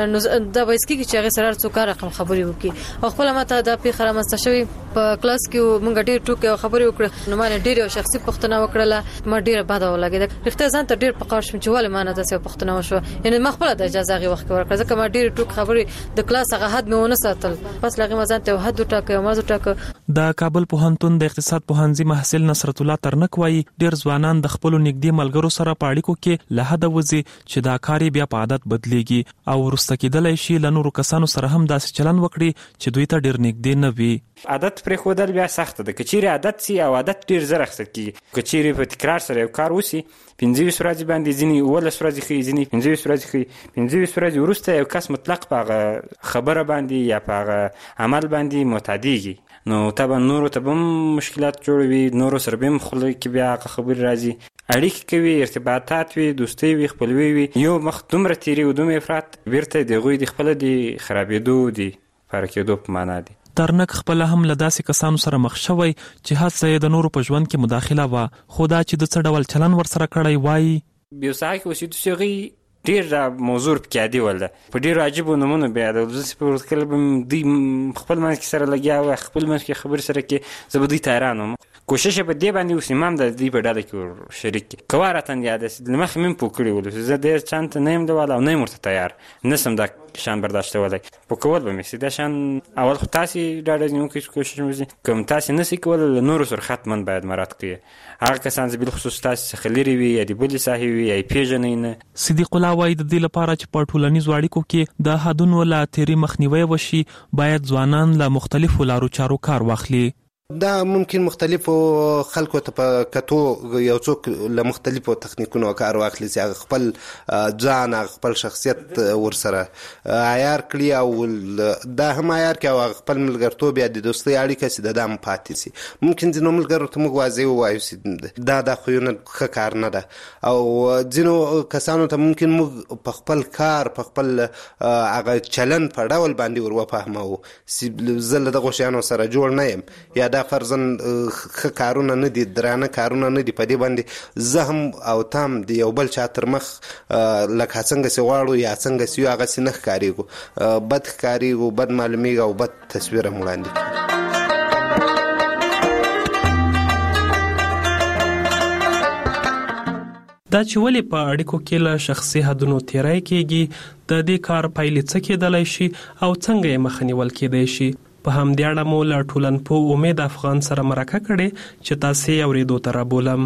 د وایسکی کې چې هغه سره څو رقم خبري وکړي او خپل ماته د پیخره مستشوي په کلاس کې موږ ډېر ټوکې خبري وکړه. نو ما ډېر شخصي پښتنه وکړه ما ډېر بد ولګید. رښتیا ځان ته ډېر پقار شم چې ولې ما نه داسې پښتنه وشو. یعنی ما خپل د اجازه غي وخت ورکړه ځکه ما ډېر ټوک خبري د کلاس هغه حد مې ونه ساتل. پس لغه ما ځان ته حد ټاکه ما ټاکه. د کابل پوهنتون د اقتصاد پوهنځي محصل نصرت الله ترنک وایي ډېر ځوانان د خپل نږدې ملګرو سره په اړیکو کې له حد وځي چې دا کاری بیا په عادت بدليږي او ورسته کېدلای شي له نورو کسانو سره هم داسې چلن وکړي چې دوی ته ډېر نږدې نه وي. عادت پرې خودل بیا سخت ده. کچيري عادت سي او عادت ډیر زر اخته کی. کچيري په تکرار سره یو کار وسی 15 ورځې باندې ځینی ول ورځې خي ځینی 15 ورځې خي 15 ورځې ورسته یو کس مطلق په خبره باندې یا په عمل باندې معتاديږي. نو طبعا نورو ته هم مشکلات جوړوي. نورو سره به مخله کې بیا خبر راځي اړیکې کوي ارتباطات وي دوستي وي خپلوي وي یو مخ دومره تیری و دومره افراط بیرته د غوي د خپل د خرابېدو دي فرقېدو په معنا دي. ترنک خپل هم له داسې کسانو سره مخ شوی چې هڅه د نورو په ژوند کې مداخله وا خدا چې د څه ډول چلن ور سره کړی وای. بیوساکي اوسېدو ډیر موضوع کې عادي ولده په ډیر عجیب نمونه بیا د ځس په کلبم دی خپل منځ کې سره لګیا و خپل منځ کې خبر سره کې زبدي تایرانو کوشش په دې باندې وسیمام د دې په ډاله کې شریک کوارتن یاد لمخ من پوکړي ول زه ډیر چانت نیم دی ولا نه مرته تیار نسم دا شان برداشت ولای په کول به مې سیده شان اول خو تاسو ډاډه نیو کې کوشش وکړئ کوم تاسو نسی کول نور سره ختمن باید مراد کړئ هغه کسان چې بل خصوص تاسو خلری وي یا دی بل صاحب وي ای پیژنې نه صدیق الله وای د دې لپاره چې په ټولنیزو اړیکو کې د حدونو لا تیری مخنیوي وشي باید ځوانان له مختلفو لارو چارو کار واخلي. دا ممکن مختلفو خلکو ته په کتو یو څوک له مختلفو تخنیکونو کار واخلي چې خپل ځان خپل شخصیت ورسره عیار کړي او دا هم عیار کړي او خپل ملګرتوب یا د دوستۍ اړیکه چې د دام پاتې سي. ممکن ځینو ملګرو ته موږ واضح ووایو چې دا خویونه ښه کار نه ده او ځینو کسانو ته ممکن موږ په خپل کار په خپل هغه چلن په ډول باندې ور وفهمو چې زه له دغو شیانو سره جوړ نه یم یا دا فرضاً ښه کارونه نه دي، درانه کارونه نه دي، په دې باندې زه هم او تام د یو بل چا تر مخ لکه څنګه چې غواړو یا څنګه چې یو هغسې نه ښکارېږو، بد ښکارېږو، بد معلومېږو او بد تصویر هم وړاندې کوي. دا چې ولې په اړیکو کې له شخصي حدونو تیری کېږي، د دې کار پایلې څه کېدلی شي او څنګه یې مخه نیول کېدی شي، په همدې اړه مو له ټولنپوه امید افغان سره مرکه کړې چې تاسې یې اورېدو ته رابولم.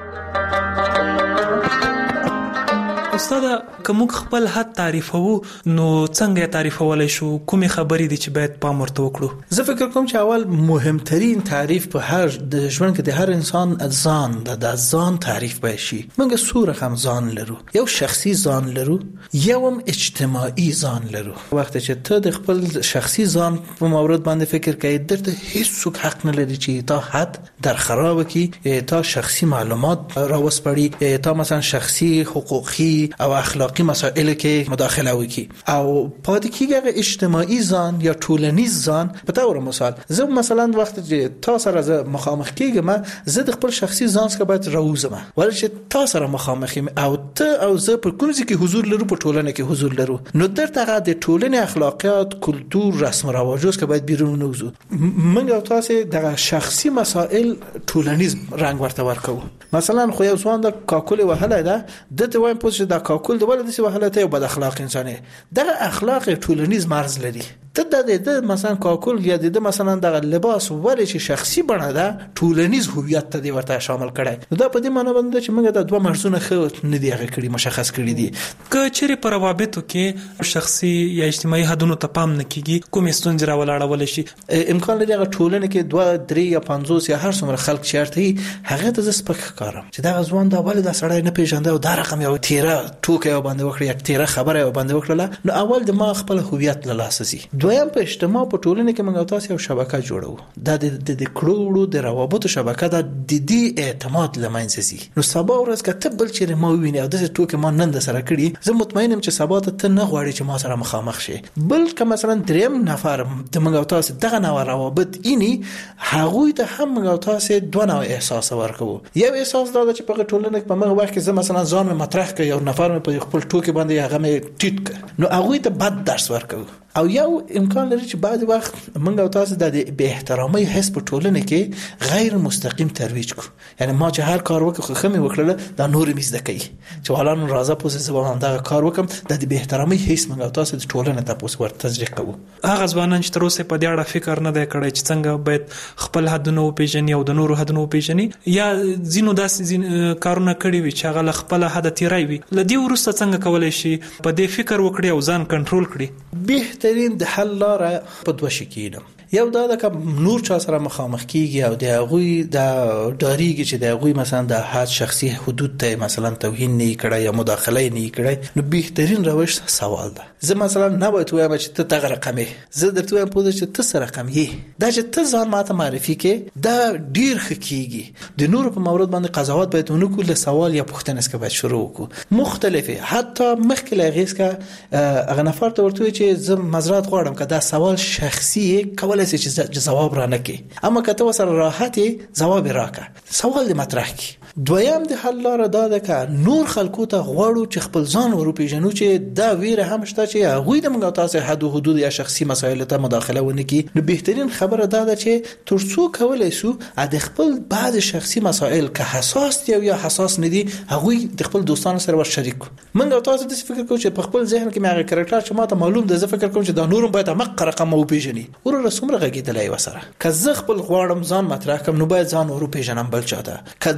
استاد، که موږ خپل حد تعریفو نو څنګه تعریفولای شو؟ کومې خبرې دي چې باید پام ورته وکړو؟ زه فکر کوم چې اول مهمترین تعریف په هر د ژوند کې د هر انسان ځان د ځان تعریف باید شي. موږ څو رقم ځان لرو، یو شخصي ځان لرو، یو هم اجتماعي ځان لرو. وخت چې ته د خپل شخصي ځان په مورد باندې فکر کوي، درته هیڅ حق نه لري چې تا حد در خراب کی، تا شخصي معلومات راوسپړي، تا مثلا شخصي حقوقي او اخلاقی مسائل کې مداخله وکي او پاتې کیږي هغه اجتماعي ځان یا ټولنیز ځان. په تور مثال زه مثلا وخت چې تا سره زه مخامخ کېږم، زه د خپل شخصي ځان څخه باید راوځم، ولې چې تا سره مخامخ یم او ته او زه په کوم ځای کې حضور لرو، په ټولنه کې حضور لرو، نو درته هغه د ټولنې اخلاقیات، کلتور، رسم رواجو څخه باید بیرون نوځو. موږ او تاسو د شخصي مسائل ټولنیز رنگ ورته ورکو. مثلا خو یو ځوان د کاکل وهله ده، دته وایم پوه چې د کاکل د ولې داسې وهله ته یو بد اخلاق انسان دی. دغه اخلاق ټولنیز مرز لري. ته د مثلا کاکل یا د مثلا دغه لباس ولې چې شخصي بڼه ده، ټولنیز هویت ته دی ورته شامل کړي. نو دا په دې معنی باندې چې موږ د دوه مرزونه خو نه دی هغه کړي، مشخص کړي دي. که چیرې په روابطو کې شخصي یا اجتماعي حدونو ته پام نه کیږي، کومې ستونزې راولاړولی شي؟ امکان لري هغه ټولنه کې 2 3 یا 50 یا هر څومره خلک چیرته هغه ته سپک ښکارم چې دا ځوان دا ولې دا سړی نه پیژنده او دا رقم یو تیره ټوکه باندې وکړي یا تیره خبره باندې وکړه. نو اول د ما خپل هویت له لاسه سي. دویم په اجتماع په ټولنه کې موږ تاسو یو شبکه جوړو، دا د کړوړو د روابطو شبکه ده، د دې اعتماد لمنځه سي. نو سبا ورځ که ته بل چیرې ما ویني او د ټوکه ما نن د سره کړي، زه مطمئنم چې سبا ته نه غواړي چې ما سره مخامخ شي. بل که مثلا دریم نفر د موږ تاسو دغه نوع روابط اینی هغوی ته هم موږ تاسو دوه نوع احساس ورکو. یو احساس دا چې په ټولنه کې په موږ وخت کې زه مثلا ځان مطرح کوي، یو نفر په خپل ټوکې باندې هغه مې ټیټ ک، نو هغه ته بد درس ورکو. او یو امکان لري چې بعض وخت موږ او تاسو د بے احترامۍ حس په ټولنه کې غیر مستقیم ترویج کو. یعنی ما چې هر کار وکړم خو مې وکړل دا نور مې زده کوي چې ولانو راځه پوسې زبم هم دا کار وکم، د بے احترامۍ حس موږ او تاسو د ټولنه ته پوسې ور تزریق کوو. هغه ځوانان چې تر اوسه په دې اړه فکر نه دی کړی چې څنګه باید خپل حدونه وپیژني او د نورو حدونه وپیژني، یا زینو داسې کارونه کړی وي چې هغه خپل حد تیری وي، لدی ورسته څنګه کولای شي په دې فکر وکړي او ځان کنټرول کړي؟ بهترین د حل لاره په دوه شي کېږي. یو دا د نور چا سره مخامخ کیږي او د هغوی د ډاریږي چې د هغوی مثلا د حد شخصي حدود ته مثلا توهین نه کړي یا مداخله نه کړي، نو بهترین روش سوال ده. زه مثلا نه باید وایم چې ته دغه رقم یې، زه درته وایم پوه چې ته سره رقم یې، دا چې ته ځان ماته معرفي کې دا ډیر ښه کیږي. د نور په مورد باندې قضاوت باید ونکړو، له سوال یا پوښتنې څخه باید شروع وکړو مختلفه، حتی مخکې له هغې څخه هغه نفر ته ورته چې زه معذرت غواړم که دا سوال شخصي کولای شي چې جواب را نکړي، اما که ته وسره راحتي جواب راکړه، سوال دې مطرح کړي. دویم د حل لاره دا ده که نور خلکو ته غواړو چې خپل ځان وروپیژنو چې دا ویره هم شته چې هغوی د موږ تاسو حد او حدود یا شخصي مسایلو ته مداخله ونه کړي. نو بهترین خبره دا ده چې ترڅو کولای شو د خپل بعض شخصي مسایل که حساس دي یا حساس نه دي هغوی د خپل دوستانو سره ورشریک کړو. موږ تاسو د فکر کوو چې په خپل ذهن کې مې هغه کریکټر چې ماته معلوم ده، زه فکر کوم چې دا نورم باید مقر رقم وپیژني، ورته څومره غږیدلای وسره. که زه خپل غواړم ځان مطرح کوم نو باید ځان وروپیژنم بل چاته، که بل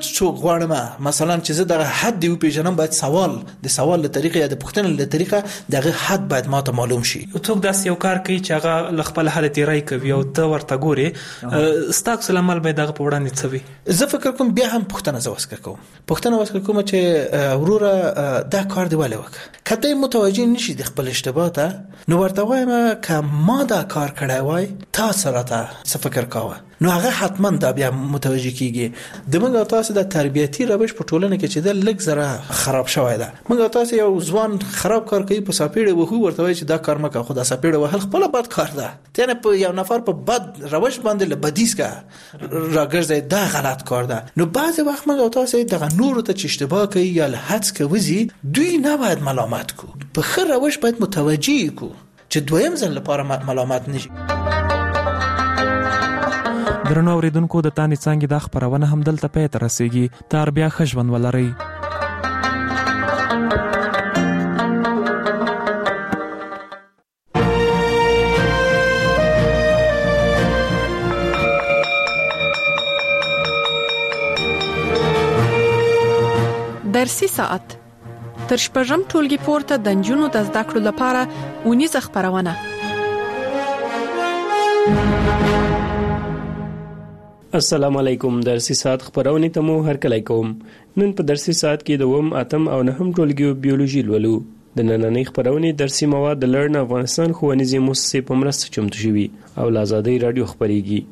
څوک غواړم مثلا چې زه د حد یو پیژنم باید د سوال له طریقې یا د پوښتنې له طریقې دغه حد باید ماته معلوم شي. څوک داس یو کار کوي چې هغه ل خپل حالت رای کوي او ته ورته ګوري ستاسو سلامل به دغه په وړاندې څوي. زه فکر کوم بیا هم پوښتنه زوسکه کوم چې وروره دا کار دی ولې وکړه کته متوجه نشي د خپل اشتباه ته نو ورته وایم که ما دا کار کړی وای تاسو راته څه فکر کاوه نو هغه حتما دا بیا متوجه کیږي. د موږ تاسو د تربیتی روش په ټولنه کې چې د لږ زره خراب شوی ده. موږ تاسو یو ځوان خراب کار کوي په ساپېړه وهو ورته وای چې دا کار مکه خدا ساپېړه وهل خپل بد کار ده. یعنی په یو نفر په بد روش باندې لبدیس کا راګرځي دا غلط کار ده. نو بعضی وخت موږ تاسو دغه نور ته چې اشتباه کوي یا لحظ کوي دوی نه باید ملامت کو په خیر روش باید متوجه کو چې دویم ځل لپاره ملامت نشي. درنو اوریدونکو د تانی څنګه د خبرونه هم دلته پې تر رسیدي تر بیا خښون ولري. درسي ساعت تر شپږم ټولګي پورته د نجونو د زده کړو لپاره ونیزه خبرونه. السلام علیکم. درسي ساعت خبرونه ته مو هرکلی کوم. نن په درسي ساعت کې د وم اتم او نهم ټولګي بیولوژي لولو. د نننۍ خبرونه درسي مواد د لرن افغانستان ښوونیزې مؤسسې په مرسته چمتو شوي او له آزادۍ رادیو خبريږي.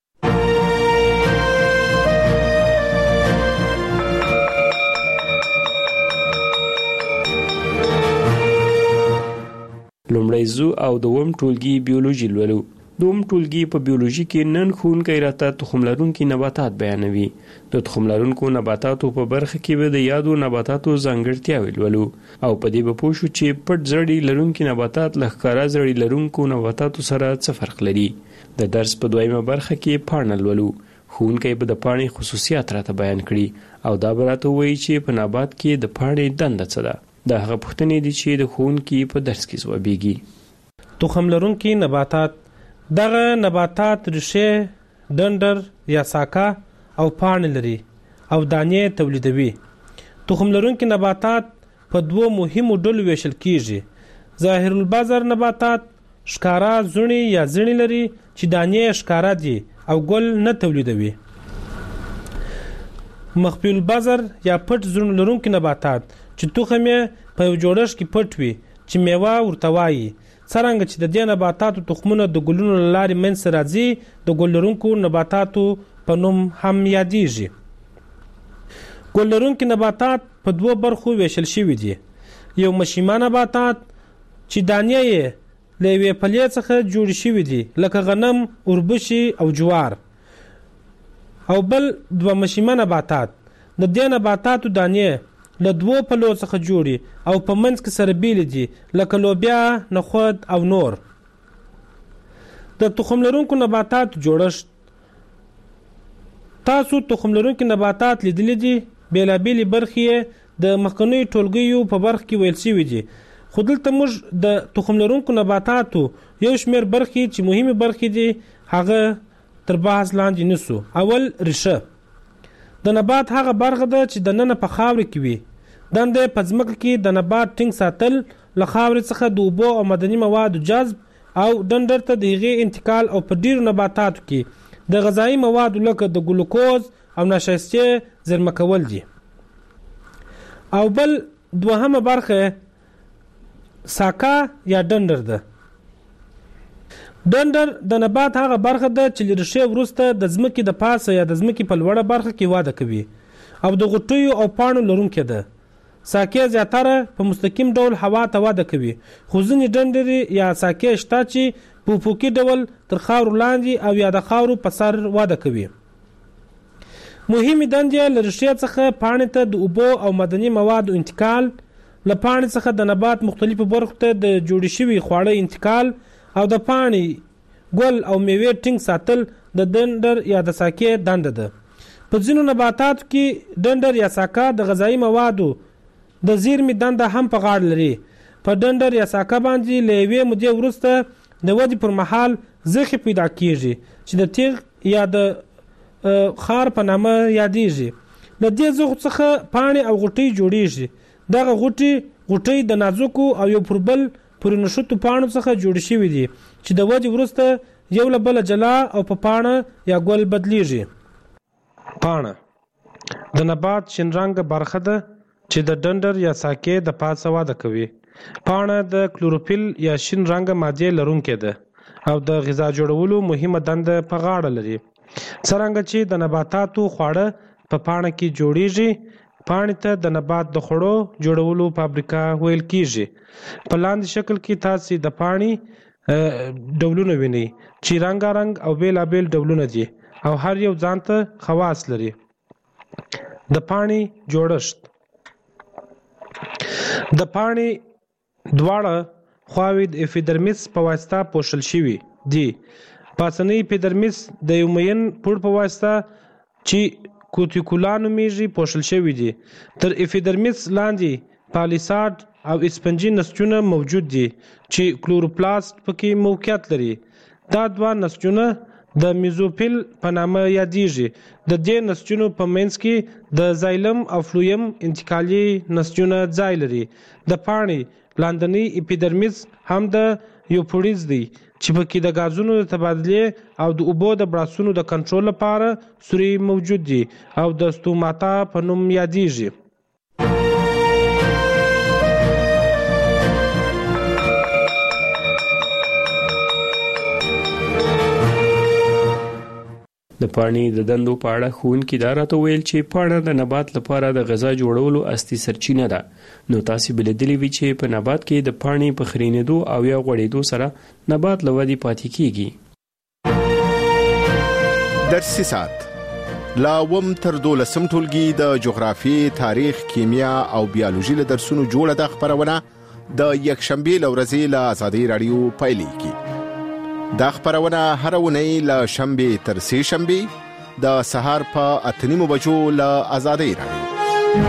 لومړی زو او دوم ټولګي بیولوژي لولو. دوم ټولګي په بیولوژي کې نن ښوونکی راته تخم لرونکي نباتات بیانوي. د تخم لرونکو نباتاتو په برخه کې به د یادو نباتاتو ځانګړتیاوې لولو او په دې به پوه شو چې پټ زړي لرونکي نباتات له ښکاره زړي لرونکو نباتاتو سره څه فرق لري. د درس په دویمه برخه کې پاڼه لولو. ښوونکی به د پاڼې خصوصیات راته بیان کړي او دا به راته ووایي چې په نبات کې د پاڼې دنده څه ده. دا هغه پوښتنې دي چې د ښوونکي په درس کې ځوابیږي. تخم لرونکي نباتات دغه نباتات ریښې، ډنډر یا ساکه او پاڼې لري او دانې تولیدوي. تخم لرونکي نباتات په دوو مهمو ډلو ویشل کیږي. ظاهر البذر نباتات ښکارا زړي یا زړي لري چې دانې ښکارا دي او ګل نه تولیدوي. مخفي البذر یا پټ زړي لرونکي نباتات چې تخم یې په یو جوړښت کې پټ وي چې میوه ورته وایي. څرنګه چې د دې نباتاتو تخمونه د ګلونو له لارې منځته راځي د ګل لرونکو نباتاتو په نوم هم یادیږي. ګل لرونکي نباتات په دوو برخو ویشل شوي دي. یو مشیمه نباتات چې دانې یې له یوې پلې څخه جوړې شوي دي لکه غنم، اوربشې او جوار. او بل دوه مشیمه نباتات د دې نباتاتو دانې له دوو پلو څخه جوړي او په منځ کې سره بیل دي لکه لوبیا، نخود او نور. د تخم لرونکو نباتات جوړښت. تاسو تخم لرونکي نباتات لیدلي دي. بیلابېلې برخې د مخکنیو ټولګیو په برخه کې ویل شوي دي. خو دلته موږ د تخم لرونکو نباتاتو یو شمېر برخې چې مهمې برخې دي هغه تر بحث لاندې نیسو. اول ریښه. د نبات هغه برخه ده چې دننه په خاورې کې وي. دنده په ځمکه کې د نبات ټینګ ساتل، له خاورې څخه د اوبو او معدني موادو جذب او ډنډر ته د هغې انتقال او په ډیرو نباتاتو کې د غذایي موادو لکه د ګلوکوز او نشایستې زیرمه کول دي. او بل دوهمه برخه ساکه یا ډنډر ده. ډنډر د نبات هغه برخه ده چې له ریښې وروسته د ځمکې د پاسه یا د ځمکې په لوړه برخه کې وده کوي او د غوټیو او پاڼو لرونکې ده. ساکه زیاتره په مستقیم ډول هوا ته وده کوي، خو ځینې ډنډرې یا ساکه شته چې په افقي ډول تر خاورو لاندې او یا د خاورو په سر وده کوي. مهمې دندې له ریښې څخه پاڼې ته د اوبو او معدني موادو انتقال، له پاڼې څخه د نبات مختلفو برخو ته د جوړې شوي خواړه انتقال او د پاڼې، ګل او میوې ټینګ ساتل د ډنډر یا د ساکه دنده ده. په ځینو نباتاتو کې ډنډر یا ساکه د غذایي موادو د زیرمې دنده هم په غاړه لري. په ډنډر یا ساکه باندې له یوې مودې وروسته د ودې پر مهال زخې پیدا کیږي چې د تیغ یا د خار په نامه یادیږي. له دې زغ څخه پاڼې او غوټۍ جوړیږي. دغه غوټۍ د نازکو او یو پر بل پورې نښتو پاڼو څخه جوړ شوي دي چې د ودې وروسته یو له بله جلا او په پاڼه یا ګل بدلیږي. پاڼه د نبات شین رنګه برخه ده چې د ډنډر یا ساقې د پاسه وده کوي. پاڼه د کلوروفیل یا شین رنګه مادې لرونکې ده او د غذا جوړولو مهمه دنده په غاړه لري. څرنګه چې د نباتاتو خواړه په پاڼه کې جوړیږي، پاڼې ته د نبات د خوړو جوړولو فابریکه ویل کیږي. په لاندې شکل کې تاسو د پاڼې ډولونه وینئ چې رنګارنګ او بیلابیل ډولونه دي او هر یو ځانته خواص لري. د پاڼې جوړښت. د پاڼې دواړه خواوې د اپیډرمیس په واسطه پوښل شوي دي. پاسنی اپیډرمیس د یو مین پوړ په واسطه چې کوتیکولا نومیږي پوښل شوي دي. تر اپیډرمیس لاندې پالیساډ او اسپنجي نسجونه موجود دي چې کلوروپلاست پکې موقعیت لري. دا دوه نسجونه د میزوفیل په نامه یادیږي. د دې نسجونو په منځ کې د زایلم او فلویم انتقالي نسجونه ځای لري. د پاڼې لاندنی اپیډرمیس هم د یوپوډیز دی چې پکې د غازونو د تبادلې او د اوبو د براسونو د کنټرول لپاره سوري موجود دي او د ستوماتا په نوم یادیږي. د پاڼې د دندو په اړه ښوونکي دا راته ویل چې پاڼه د نبات لپاره د غذا جوړولو اصلي سرچینه ده. نو تاسو به لیدلی وي چې په نبات کې د پاڼې په خرینېدو او یا غوړېدو سره نبات له ودې پاتې کیږي. درسي ساعت لا وم تر 12 ټولګي د جغرافي، تاریخ، کیمیا او بیولوژي له درسونو جوړه د خبرونه د یکشنبه لورځي له آزادۍ رادیو پایلیږي. دا خبرونه هر ونی له شنبه تر سه شنبه د سهار په 8:30 بجو له آزادۍ رادیو.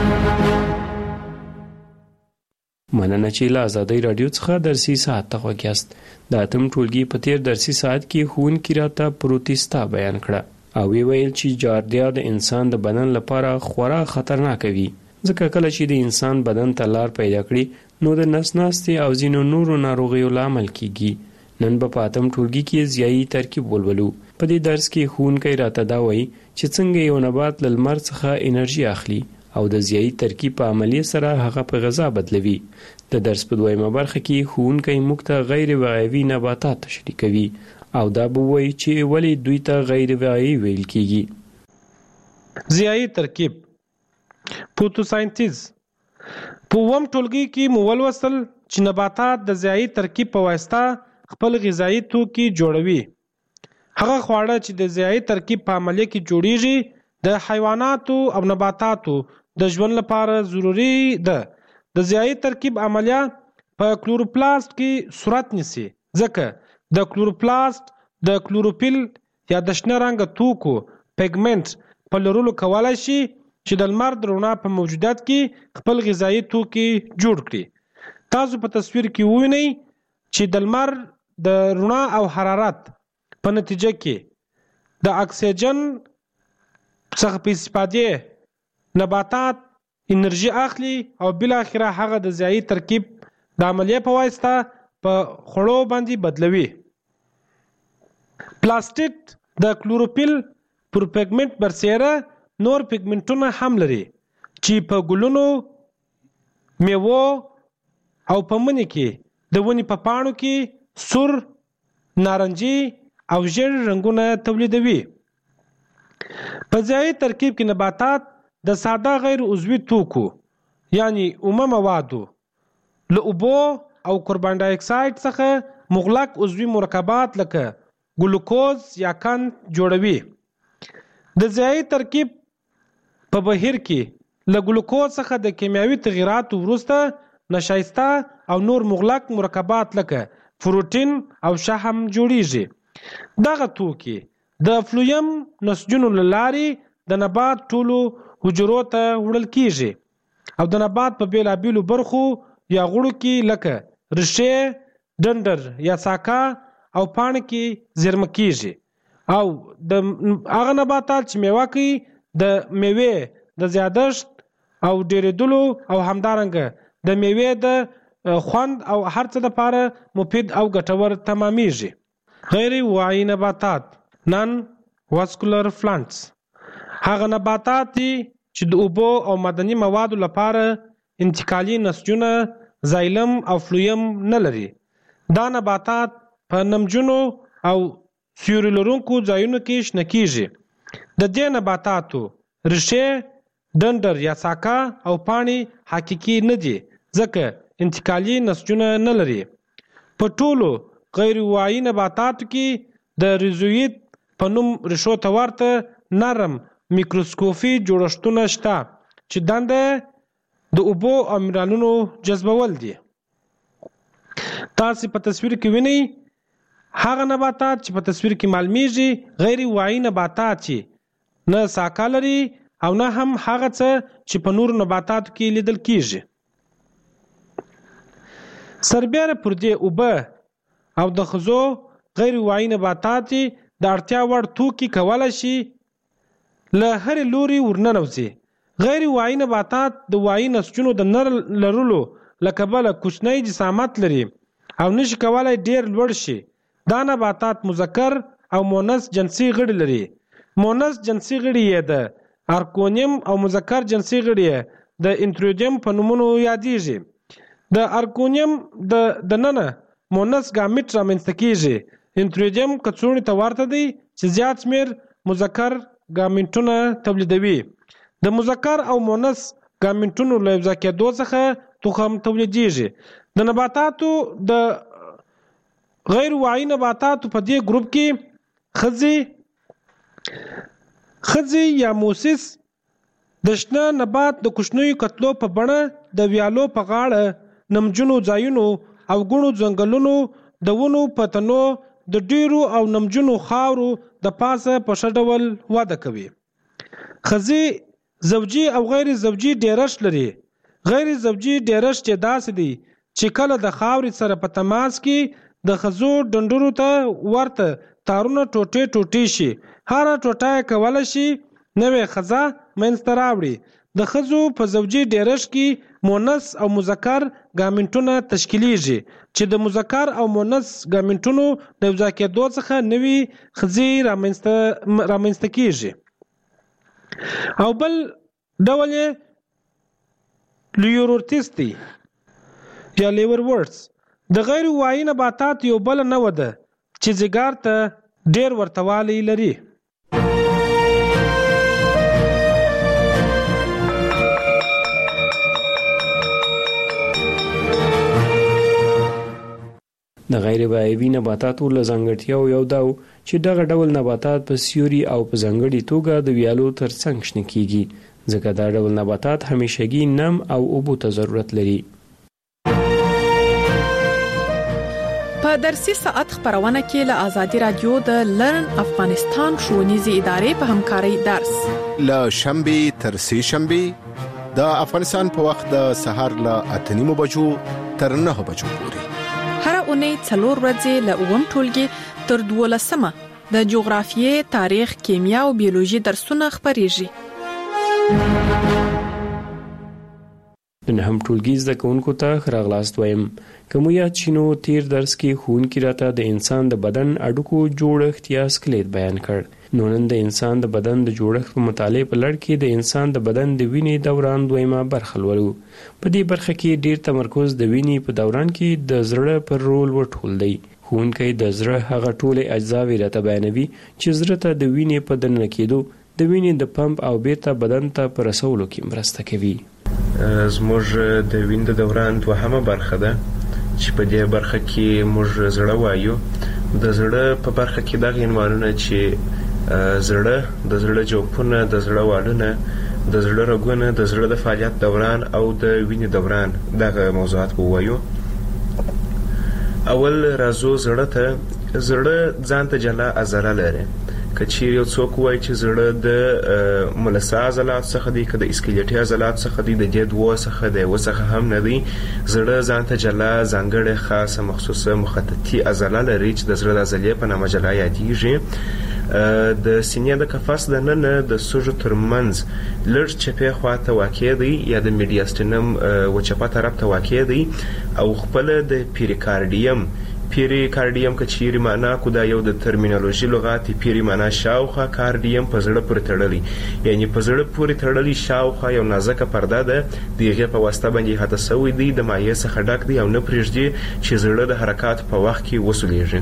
مننه چې له آزادۍ رادیو څخه درسي ساعت ته وګیاست. د اتم ټولګي په تیر درسي ساعت کې ښوونکي راته پروتیستا بیان کړه او ویل چې جاردیا د انسان د بدن لپاره خورا خطرناک وي ځکه کله چې د انسان بدن ته لار پیدا کړي نو د نس ناستې او ځینو نورو ناروغیو لامل کیږي. نن په اتم ټولګي کې ضیايي ترکیب ولولو. په دې درس کې ښوونکی راته دا وایي چې څنګه یو نبات له لمر څخه انرژي اخلي او د ضیايي ترکیب په عملیه سره هغه په غذا بدلوي. د درس په دویمه برخه کې ښوونکی موږ ته غیر وعیوي نباتات تشریح کوي او دا به وایي چې ولې دوی ته غیر وعیوي ویل کیږي. ضیايي ترکیب فوتوساینتیز. په اووم ټولګي کې مو ولوستل چې نباتات د ضیايي ترکیب په واسطه خپل غذایی توکي جوړوي. هغه خواړه چې د ضیايي ترکیب په عملیه کې جوړیږي د حیواناتو او نباتاتو د ژوند لپاره ضروری ده. د ضیايي ترکیب عملیه په کلوروپلاست کې صورت نیسي ځکه د کلوروپلاست د کلوروفیل یا د شنه رنګ توکو پیګمنټ په لرلو کولای شي چې د لمر د رڼا په موجودیت کې خپل غذایی توکي جوړ کړي. تاسو په تصویر کې ووینئ چې د لمر د رڼا او حرارت په نتیجه کې د اکسیجن څخه په استفادې نباتات انرژي اخلي او بل اخره هغه د ضیايي ترکیب د عملیه په واسطه په خوړو باندې بدلوي. پلاستیک د کلوروفیل پر پیګمنټ برسیره نور پیګمنټونه هم لري چې په ګلونو، میوو او په مني کې د ونې په پاڼو کې سور، نارنجي او ژیړ رنګونه تولیدوي. په ضیايي ترکیب کې نباتات د ساده غیر عضوي توکو یعنی اومه موادو له اوبو او کاربن ډای اکساید څخه مغلق عضوي مرکبات لکه ګلوکوز یا قند جوړوي. د ضیايي ترکیب په بهیر کې له ګلوکوز څخه د کیمیاوي تغیراتو وروسته نشایسته او نور مغلق مرکبات لکه پروتین او شحم جوړیږي. دغه توکي د فلویم نسجونو له لارې د نبات ټولو حجرو ته وړل کیږي او د نبات په بیلابیلو برخو یا غړو کې لکه ریښې، ډنډر یا ساقه او پاڼې کې زیرمه کیږي او د هغه نباتات چې میوه کوي د میوې د زیادښت او ډیریدلو او همدارنګه د میوې د خوند او هر څه لپاره مفید او ګټور تمامیږي. غیر واعي نباتات نان واسکولر پلانټس هغه نباتات دي چې د اوبو او معدني موادو لپاره انتقالي نسجونه زایلم او فلویم نه لري. دا نباتات په نمجنو او سیوري لرونکو ځایونو کې شنه کیږي. د دې نباتاتو ریښې، ډنډر یا ساکا او پاڼې حقیقي نه دي ځکه انتقالي نسجونه نه لري. په ټولو غیر واعي نباتاتو کې د ریزویت په نوم ریښو ته ورته نرم میکروسکوپي جوړښتونه شته چې دنده د اوبو او منرالونو جذبول دي. تاسو په تصویر کې وینئ هغه نباتات چې په تصویر کې معلومیږي غیر واعي نباتات چې نه ساکا لري او نه هم هغه څه چې په نورو نباتاتو کې لیدل کیږي. سربیره پر دې اوبه او د خزو غیر واعي نباتات د اړتیا وړ توکي کولای شي له هرې لوري ورننوځي. غیر واعي نباتات د واعي نسجونو د نه لرلو له کبله کوچنی جسامت لري او نشي کولای ډیر لوړ شي. دا نباتات مذکر او مؤنث جنسي غړي لري. مؤنث جنسي غړي یې د ارکونیم او مذکر جنسي غړي یې د انترویدیم په نومونو یادیږي. د ارکونیم د ننه مؤنث ګامیټ رامنځته کیږي. انترویدیم کڅوړې ته ورته دی چې زیات شمیر مذکر ګامیټونه تولیدوي. د مذکر او مؤنث ګامیټونو له یوځای کېدو څخه تخم تولیدیږي. د نباتاتو د غیر واعي نباتاتو په دې ګروپ کې خځې یا موسس د شنه نبات د کوچنیو کتلو په بڼه د ویالو په غاړه نمجنو ځایونو او ګڼو ځنګلونو د ونو په تنو د ډیرو او نمجنو خاورو د پاسه په ښه ډول وده کوي. خځې زوجي او غیر زوجي ډیرښت لري. غیر زوجي ډیرښت یې داسې دی چې کله د خاورې سره په تماس کې د خزو ډنډرو ته ورته تارونه ټوټې ټوټې شي. هره ټوټه یې کولی شي نوې خزه منځته راوړي. د خزو په زوجي ډیرښت کې مؤنث او مذکر ګامیټونه تشکیلیږي چې د مذکر او مؤنث ګامیټونو د یوځای کېدو څخه نوې خزې رامنځته کیږي. او بل ډول یې لیورورتس دی یا لیور ورډز. د غیر واعي نباتات یو بل نوع ده چې ځیګر ته ډیر ورتوالی لري. د غیر واعي نباتاتو له ځانګړتیاو یو دا چې دغه ډول نباتات په سیوري او په ځانګړي توګه د ویالو ترڅنګ شنه کیږي ځکه دا ډول نباتات همیشګي نم او اوبو ته ضرورت لري. په درسي ساعت خبرونه کې له آزادي رادیو د لرن افغانستان ښوونیزې ادارې په همکارۍ درس له شنبه تر سه شنبه د افغانستان په وخت د سهار له 8:30 بجو تر 9 بجو پورې. هر اونۍ 4 ورځې له اووم ټولګي تر 12مه د جغرافیې، تاریخ، کیمیا او بیولوژي درسونه خبريږي. د نهم ټولګي زده کوونکو ته راغلاست وایم. کوم یاد شینو تیر درس کې ښوونکي راته د انسان د بدن اډوکو جوړښت یا سکلیټ بیان کړ. نو نن د انسان د بدن د جوړښت په مطالعه په لړ کې د انسان د بدن د وینې دوران دویمه برخه لولو. په دې برخه کې ډیر تمرکز د وینې په دوران کې د زړه پر رول وټول دی. ښوونکی د زړه هغه ټولې اجزاوې راته بیانوي چې زړه ته د وینې په دننه کېدو د وینې د پمپ او بیرته بدن ته په رسولو کې مرسته کوي. زموږ د وینې د دوران دوهمه برخه ده چې په دې برخه کې موږ زړه وایو. د زړه په برخه کې دغه عنوانونه چې زړه، د زړه جوفونه، د زړه والونه، د زړه رګونه، د زړه د فعالیت دوران او د وینې دوران، دغه موضوعات ووایو. اول راځو زړه ته. زړه ځان ته جلا عضله لري. که چیرې یو څوک وایي چې زړه د ملسا عضلات څخه دی که د اسکلیټي عضلات څخه دی، د دې دوه څخه د یوه څخه هم نه دی. زړه ځان ته جلا ځانګړې خاصه مخصوصه مخططي عضله لري چې د زړه د عضلې په نامه جلا یادیږي. د سینې د قفس د ننه د سږو ترمنځ لږ چپې خواته واقع دی یا د میډیاستینم و چپه طرف ته واقع دی او خپل د پیریکارډیم که چیرې معنا کو دا یو د ترمینالوژي لغات پیری معنا شاوخوا کارډیم په زړه پورې تړلی یعنی په زړه پورې تړلی شاوخوا یو نازکه پرده ده د هغې په واسطه باندې هته سوی دی د مایع څخه ډک دی او نه پرېږدي چې زړه د حرکات په وخت کې وسولیږي.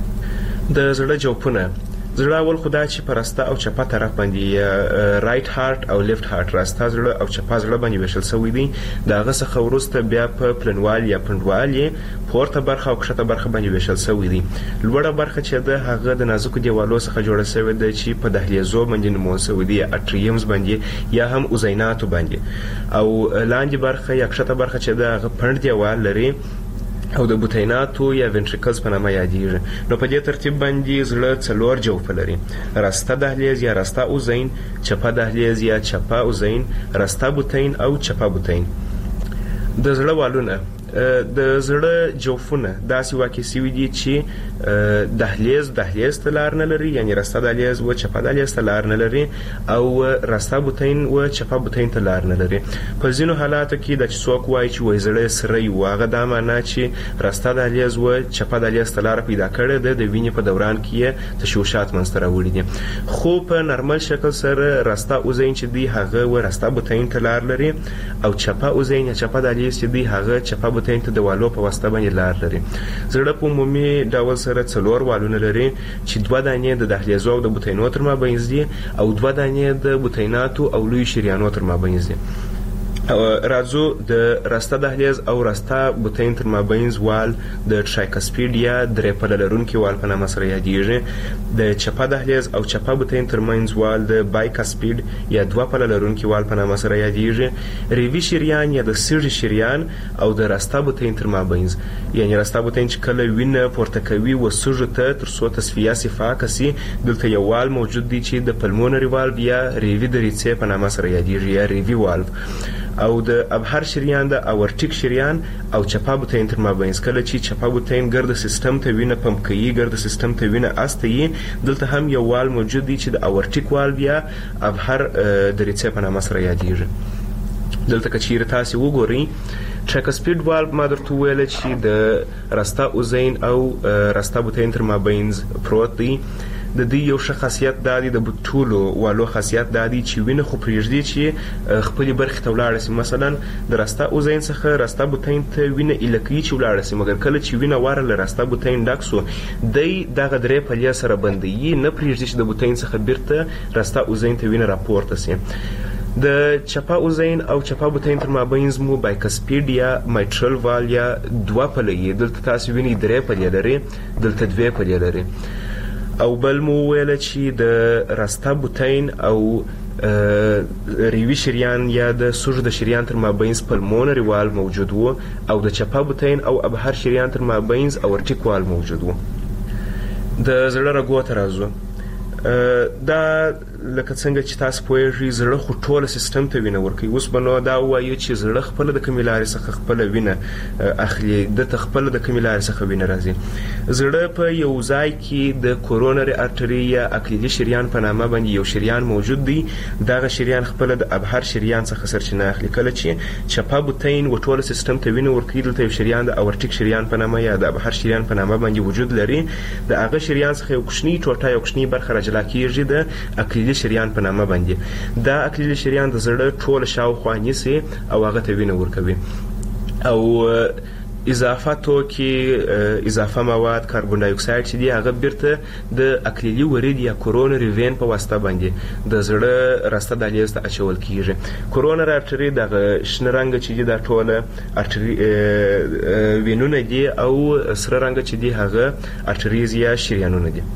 د زړه جوفونه زړه اول خدا چې په راسته او چپه طرف باندې رائټ هارت او لیفت هارت راسته زړه او چپه زړه باندې ویشل شوی دی د هغه څخه وروسته بیا په پلنوال یا پنډوال پورته برخه او کښته برخه باندې ویشل شوی دی. لوړه برخه چې د هغه د نازکو دیوالو څخه جوړه شوې ده چې په دهلیزو باندې نمون شوی دی اټریمز باندې یا هم اوزیناتو باندې او لاندې برخه یا کښته برخه چې د هغه پنډ دیوال لري او د بوتیناتو یا وینټریکلز په نامه یادیږي. نو په دې ترتیب باندې زړه 4 جوفه لري: راسته دهلیز یا راسته اوزین، چپه دهلیز یا چپه اوزین، راسته بوتین او چپه بوتین. د زړه والونه د زړه جوفونه داسې واقع شوي دي چې دهلیز ته لار نه لري، یعنی راسته دهلیز و چپه دهلیز ته لار نه لري او راسته بوتین و چپه بوتین ته لار نه لري. په ځینو حالاتو کې د چې څوک وایي چې وایي زړه سره یو هغه دا معنا چې راسته دهلیز و چپه دهلیز ته لار پیدا کړې ده، د وینې په دوران کې یې تشوشات منځته راوړي دي. خو په نارمل شکل سره راسته اوزین چې دی هغه و راسته بوتین ته لار لري او چپه اوزین یا چپه دهلیز چې دی هغه چپه بوتین ته د والو په واسطه باندې لار لري. زړه په عمومي ډول سره 4 والونه لري چې 2 دانې د دهلیزو او د بوتینو تر مابین دي او 2 دانې د بوتیناتو او لوی شریانو تر مابین دي. راځو د راسته دهلیز او راسته بوتین تر مابینځ وال د ټرایکسپیډ یا 3 پله لرونکي وال په نامه سره یادیږي. د چپه دهلیز او چپه بوتین تر منځ وال د بایکسپیډ یا 2 پله لرونکي وال په نامه سره یادیږي. ریوي شریان یا د سږي شریان او د راسته بوتین تر مابینځ، یعنی راسته بوتین چې کله وینه پورته کوي و سږو ته تر څو تصفیه صفا کسي، دلته یو وال موجود دی چې د پلمونري والو یا ریوي دریڅې په نامه سره یادیږي یا ریوي والو. او د ابهر شریان د اورټیک شریان او چپه بوتین تر مابینځ کله چې چپه بوتین ګرد سیستم ته وینه پمپ کوي، ګرد سیستم ته وینه استوي، دلته هم یو وال موجود دی چې د اورټیک والو یا ابهر دریڅې په نامه سره یادیږي. دلته که چیرې تاسې وګورئ ټرایکسپیډ والو ما درته وویله چې د راسته اوزین او راسته بوتین تر مابینځ پروت دی. د دې یو ښه خاصیت دا دی، د ټولو والو خاصیت دا دی چې وینه خو پرېږدي چې خپلې برخې ته ولاړه شي. مثلا د راسته اوزین څخه راسته بوتین ته وینه ایله کوي چې ولاړه شي، مګر کله چې وینه واره له راسته بوتین ډک سو دی دغه 3 پلې سره بندوي، نه پرېږدي چې د بوتین څخه بیرته راسته اوزین ته وینه راپورته شي. د چپه اوزین او چپه بوتین تر مابینځ مو بایکسپیډ یا مایټرل وال یا 2 پلې، دلته تاسو وینئ 3 پلې لري، دلته 2 پلې لري. او بل مو ویله چې د راسته بوتین او ریوي شریان یا د سږو د شریان تر مابینځ پلمونري وال موجود و او د چپه بوتین او ابهر شریان تر مابینځ اورټیک وال موجود و. د زړه رګو ته راځو. دا لکه څنګه چې تاسو پوهیږئ زړه خو ټوله سیستم ته وینه ورکوي. اوس به نو دا ووایو چې زړه خپله د کومې لارې څخه خپله وینه اخلي، دته خپله د کومې لارې څخه وینه راځي. زړه په یو ځای کې د کورونري ارټري یا اکلیلي شریان په نامه باندې یو شریان موجود دی. دغه شریان خپله د ابهر شریان څخه سرچینه اخلي. کله چې چپه بوتین و ټوله سیستم ته وینه ورکوي، دلته یو شریان د اورټیک شریان په نامه یا د ابهر شریان په نامه باندې وجود لري. د هغه شریان څخه یو کوچنی ټوټه یو کوچنی برخه راجلا کیږي د اکلیلي شریان په نامه باندې. دا اکلیلي شریان د زړه ټول شاوخوا نیسي او هغه ته وینه ورکوي. او اضافه توکي، اضافه مواد، کاربن ډای اکساید چې دی هغه بیرته د اکلیلي ورید یا کورونري وین په واسطه باندې د زړه راسته دهلیز ته اچول کیږي. کورونري ارټري دغه شنه رنګ چې دی دا ټوله ارټري وینونه دي او سره رنګ چې دی هغه ارټریز یا شریانونه دي.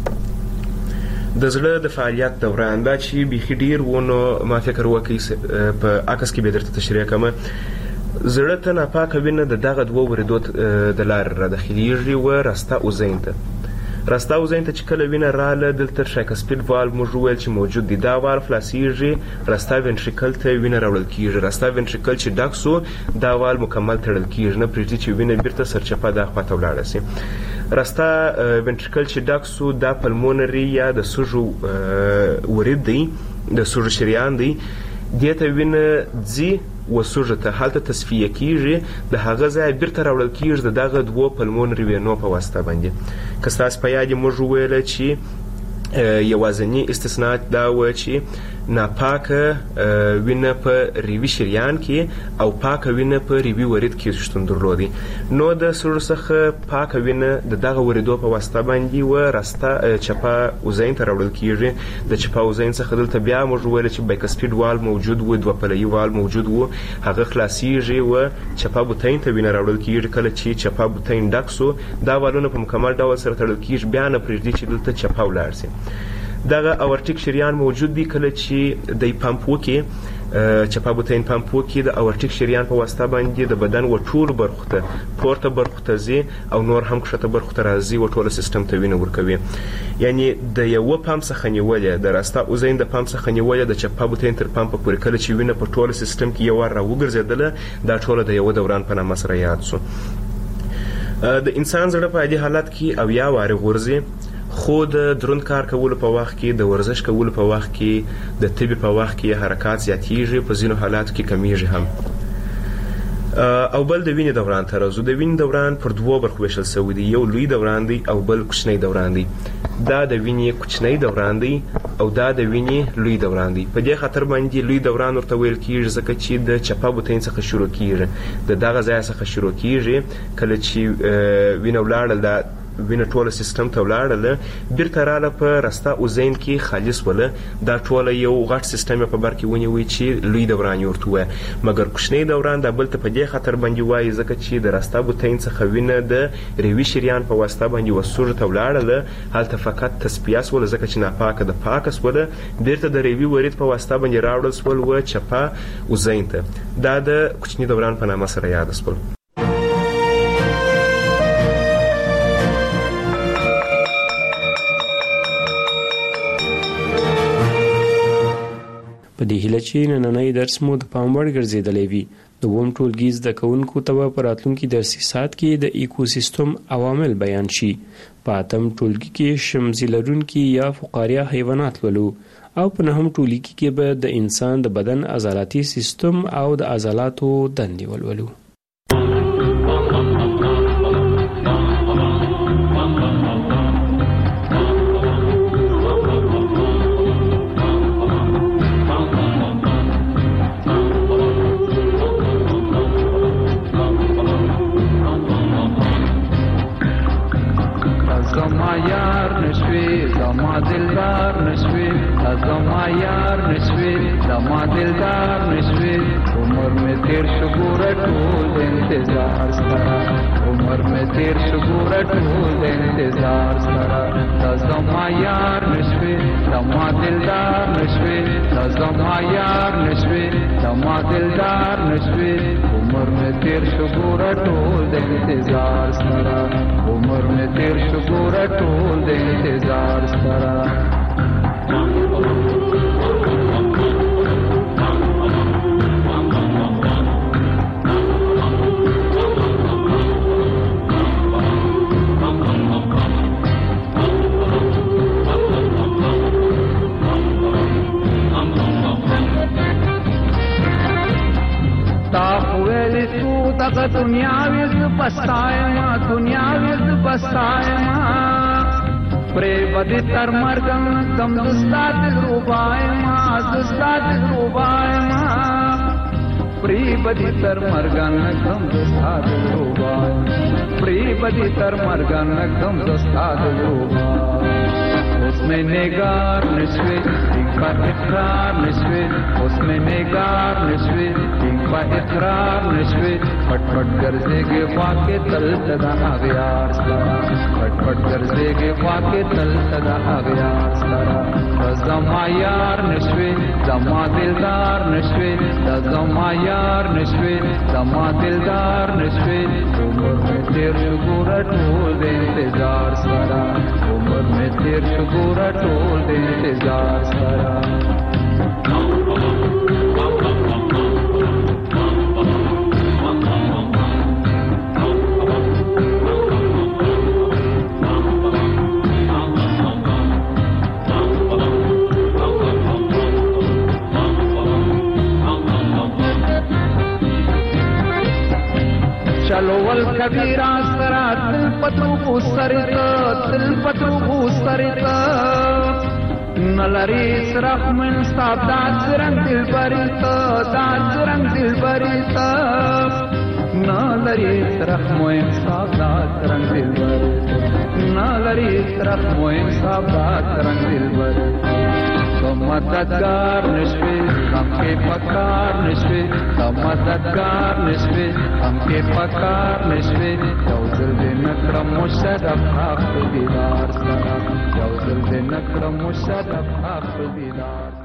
د زړه د فعالیت دوران دا چې بیخي ډیر ونه ما فکر وکړي په عکس کې به درته تشریح کوم. زړه ته ناپاکه وینه د دغه 2 وریدو د لارې راداخلیږي و راسته اوزین ته. راسته اوزین ته چې کله وینه راله دلته ټرایکسپیډ والو موږ وویل چې موجود دی. دا وال خلاصیږي، راسته وینټریکل ته وینه راوړل کیږي. راسته وینټریکل چې ډک سو دا وال مکمل تړل کیږي، نه پرېږدي چې وینه بیرته سرچپه دا خواته ولاړه شي. راسته ventricle چې ډک سو دا پلمونري یا د سږو ورید دی د سږو شریان دی دې ته وینه ځي و سږو ته هلته تصفیه کیږي د هغه ځای بیرته راوړل کیږي د دغه دوو پلمونري وینو په واسطه باندې که ستاسو په یاد موږ وویل چې یوازینی استثناء دا و چې ناپاکه وینه په ریوي شریان کې او پاکه وینه په ریوي ورید کې شتون درلودي نو د سږو څخه پاکه وینه د دغه وریدو په واسطه باندې و راسته چپه اوزین ته راوړل کیږي د چپه اوزین څخه دلته بیا موږ ویل چې بایکسپیډ وال موجود و دوه پلوي وال موجود و هغه خلاصيږي و چپه بوتین ته وینه راوړل کیږي کله چې چپه بوتین ډک سو دا والونه په مکمل ډول سره تړل کیږي بیا نه پرېږدي چې دلته چپه ولاړ شي دغه اورټیک شریان موجود دی کله چې د پمپ وکي چپه بوتین پمپ وکي د اورټیک شریان په واسطه باندې د بدن و ټول برخو ته پورته برخو ته ځي او نور هم کښته برخو ته راځي و ټول سیستم ته وینه ورکوي یعنی د یو پمپ څخه نیولې د راسته اوزین د پمپ څخه نیولې د چپه بوتین تر پمپ پورې کله چې وینه په ټول سیستم کې یو را وګرځیدله دا ټول د یو دوران په نامه سره یاد سو د انسان زړه په دې حالت کې او یا واره غورځي خو د دروند کار کولو په وخت کې د ورزش کولو په وخت کې د طبي په وخت کې حرکات زیاتیږي په ځینو حالاتو کې کمیږي هم او بل د وینې دوران ته راځو د وینې دوران پر دوو برخو ویشل شوی دی یو لوی دوران دی او بل کوچنی دوران دی دا د وینې کوچنی دوران دی او دا د وینې لوی دوران دی په دې خاطر باندې لوی دوران ورته ویل کیږي ځکه چې د چپه بوتین څخه شروع کیږي د دغه ځای څخه شروع کیږي کله چې وینه ولاړه دا وینه ټول سیستم ته ولاړله بیرته رااله په راسته اوزین کې خالص وله دا ټول یو غټ سیستم په بر کې ونیوي چې لوی دوران ورته وای مګر کوچنی دوران د بل ته په دې خاطر باندې وای ځکه چې د راسته بوتین څخه وینه د ریوي شریان په واسطه باندې وسوره ته ولاړله هلته فقط تصفیه ولا ځکه چې ناپاکه د پاکس ولا بیرته د ریوي ورید په واسطه باندې راوړل سول و چپه اوزین ته دا د کوچنی دوران په نامه سره یاد سول په دې هیله چې نننۍ درس مو د پام وړ ګرځېدلی وي د اووم ټولګي زده کوونکو ته به په راتلونکي درسي ساعت کې د ایکوسیستم عوامل بیان شي په اتم ټولګي کې شمزي لرونکي یا فقاریه حیوانات ولو او په نهم ټولګي کې به د انسان د بدن عضلاتي سیستم او د عضلاتو دندې ولولو उसमें नेगार नशवे इनका इकरार नशवे उसमें नेगार नशवे इनका इकरार नशवे फटफट गरजेगे वाके तल सदा आगयार सारा फटफट गरजेगे वाके तल सदा आगयार सारा जमा यार नशवे जमा दिलदार नशवे जमा यार नशवे जमा दिलदार नशवे उम्र में तेर शुगुरा ढोल दे इंतजार सारा उम्र में तेर शुगुरा ढोल दे इंतजार सारा والکبیر سرا تل پتو سرتا نلری سرخ من صاحب داد رنگ دل بریتا نلری سرخ من صاحب داد رنگ دل بریتا تو مددگار نشوی ہم کے پکار نشوی یو ځل دې نکړم مشرف حق دیدار سره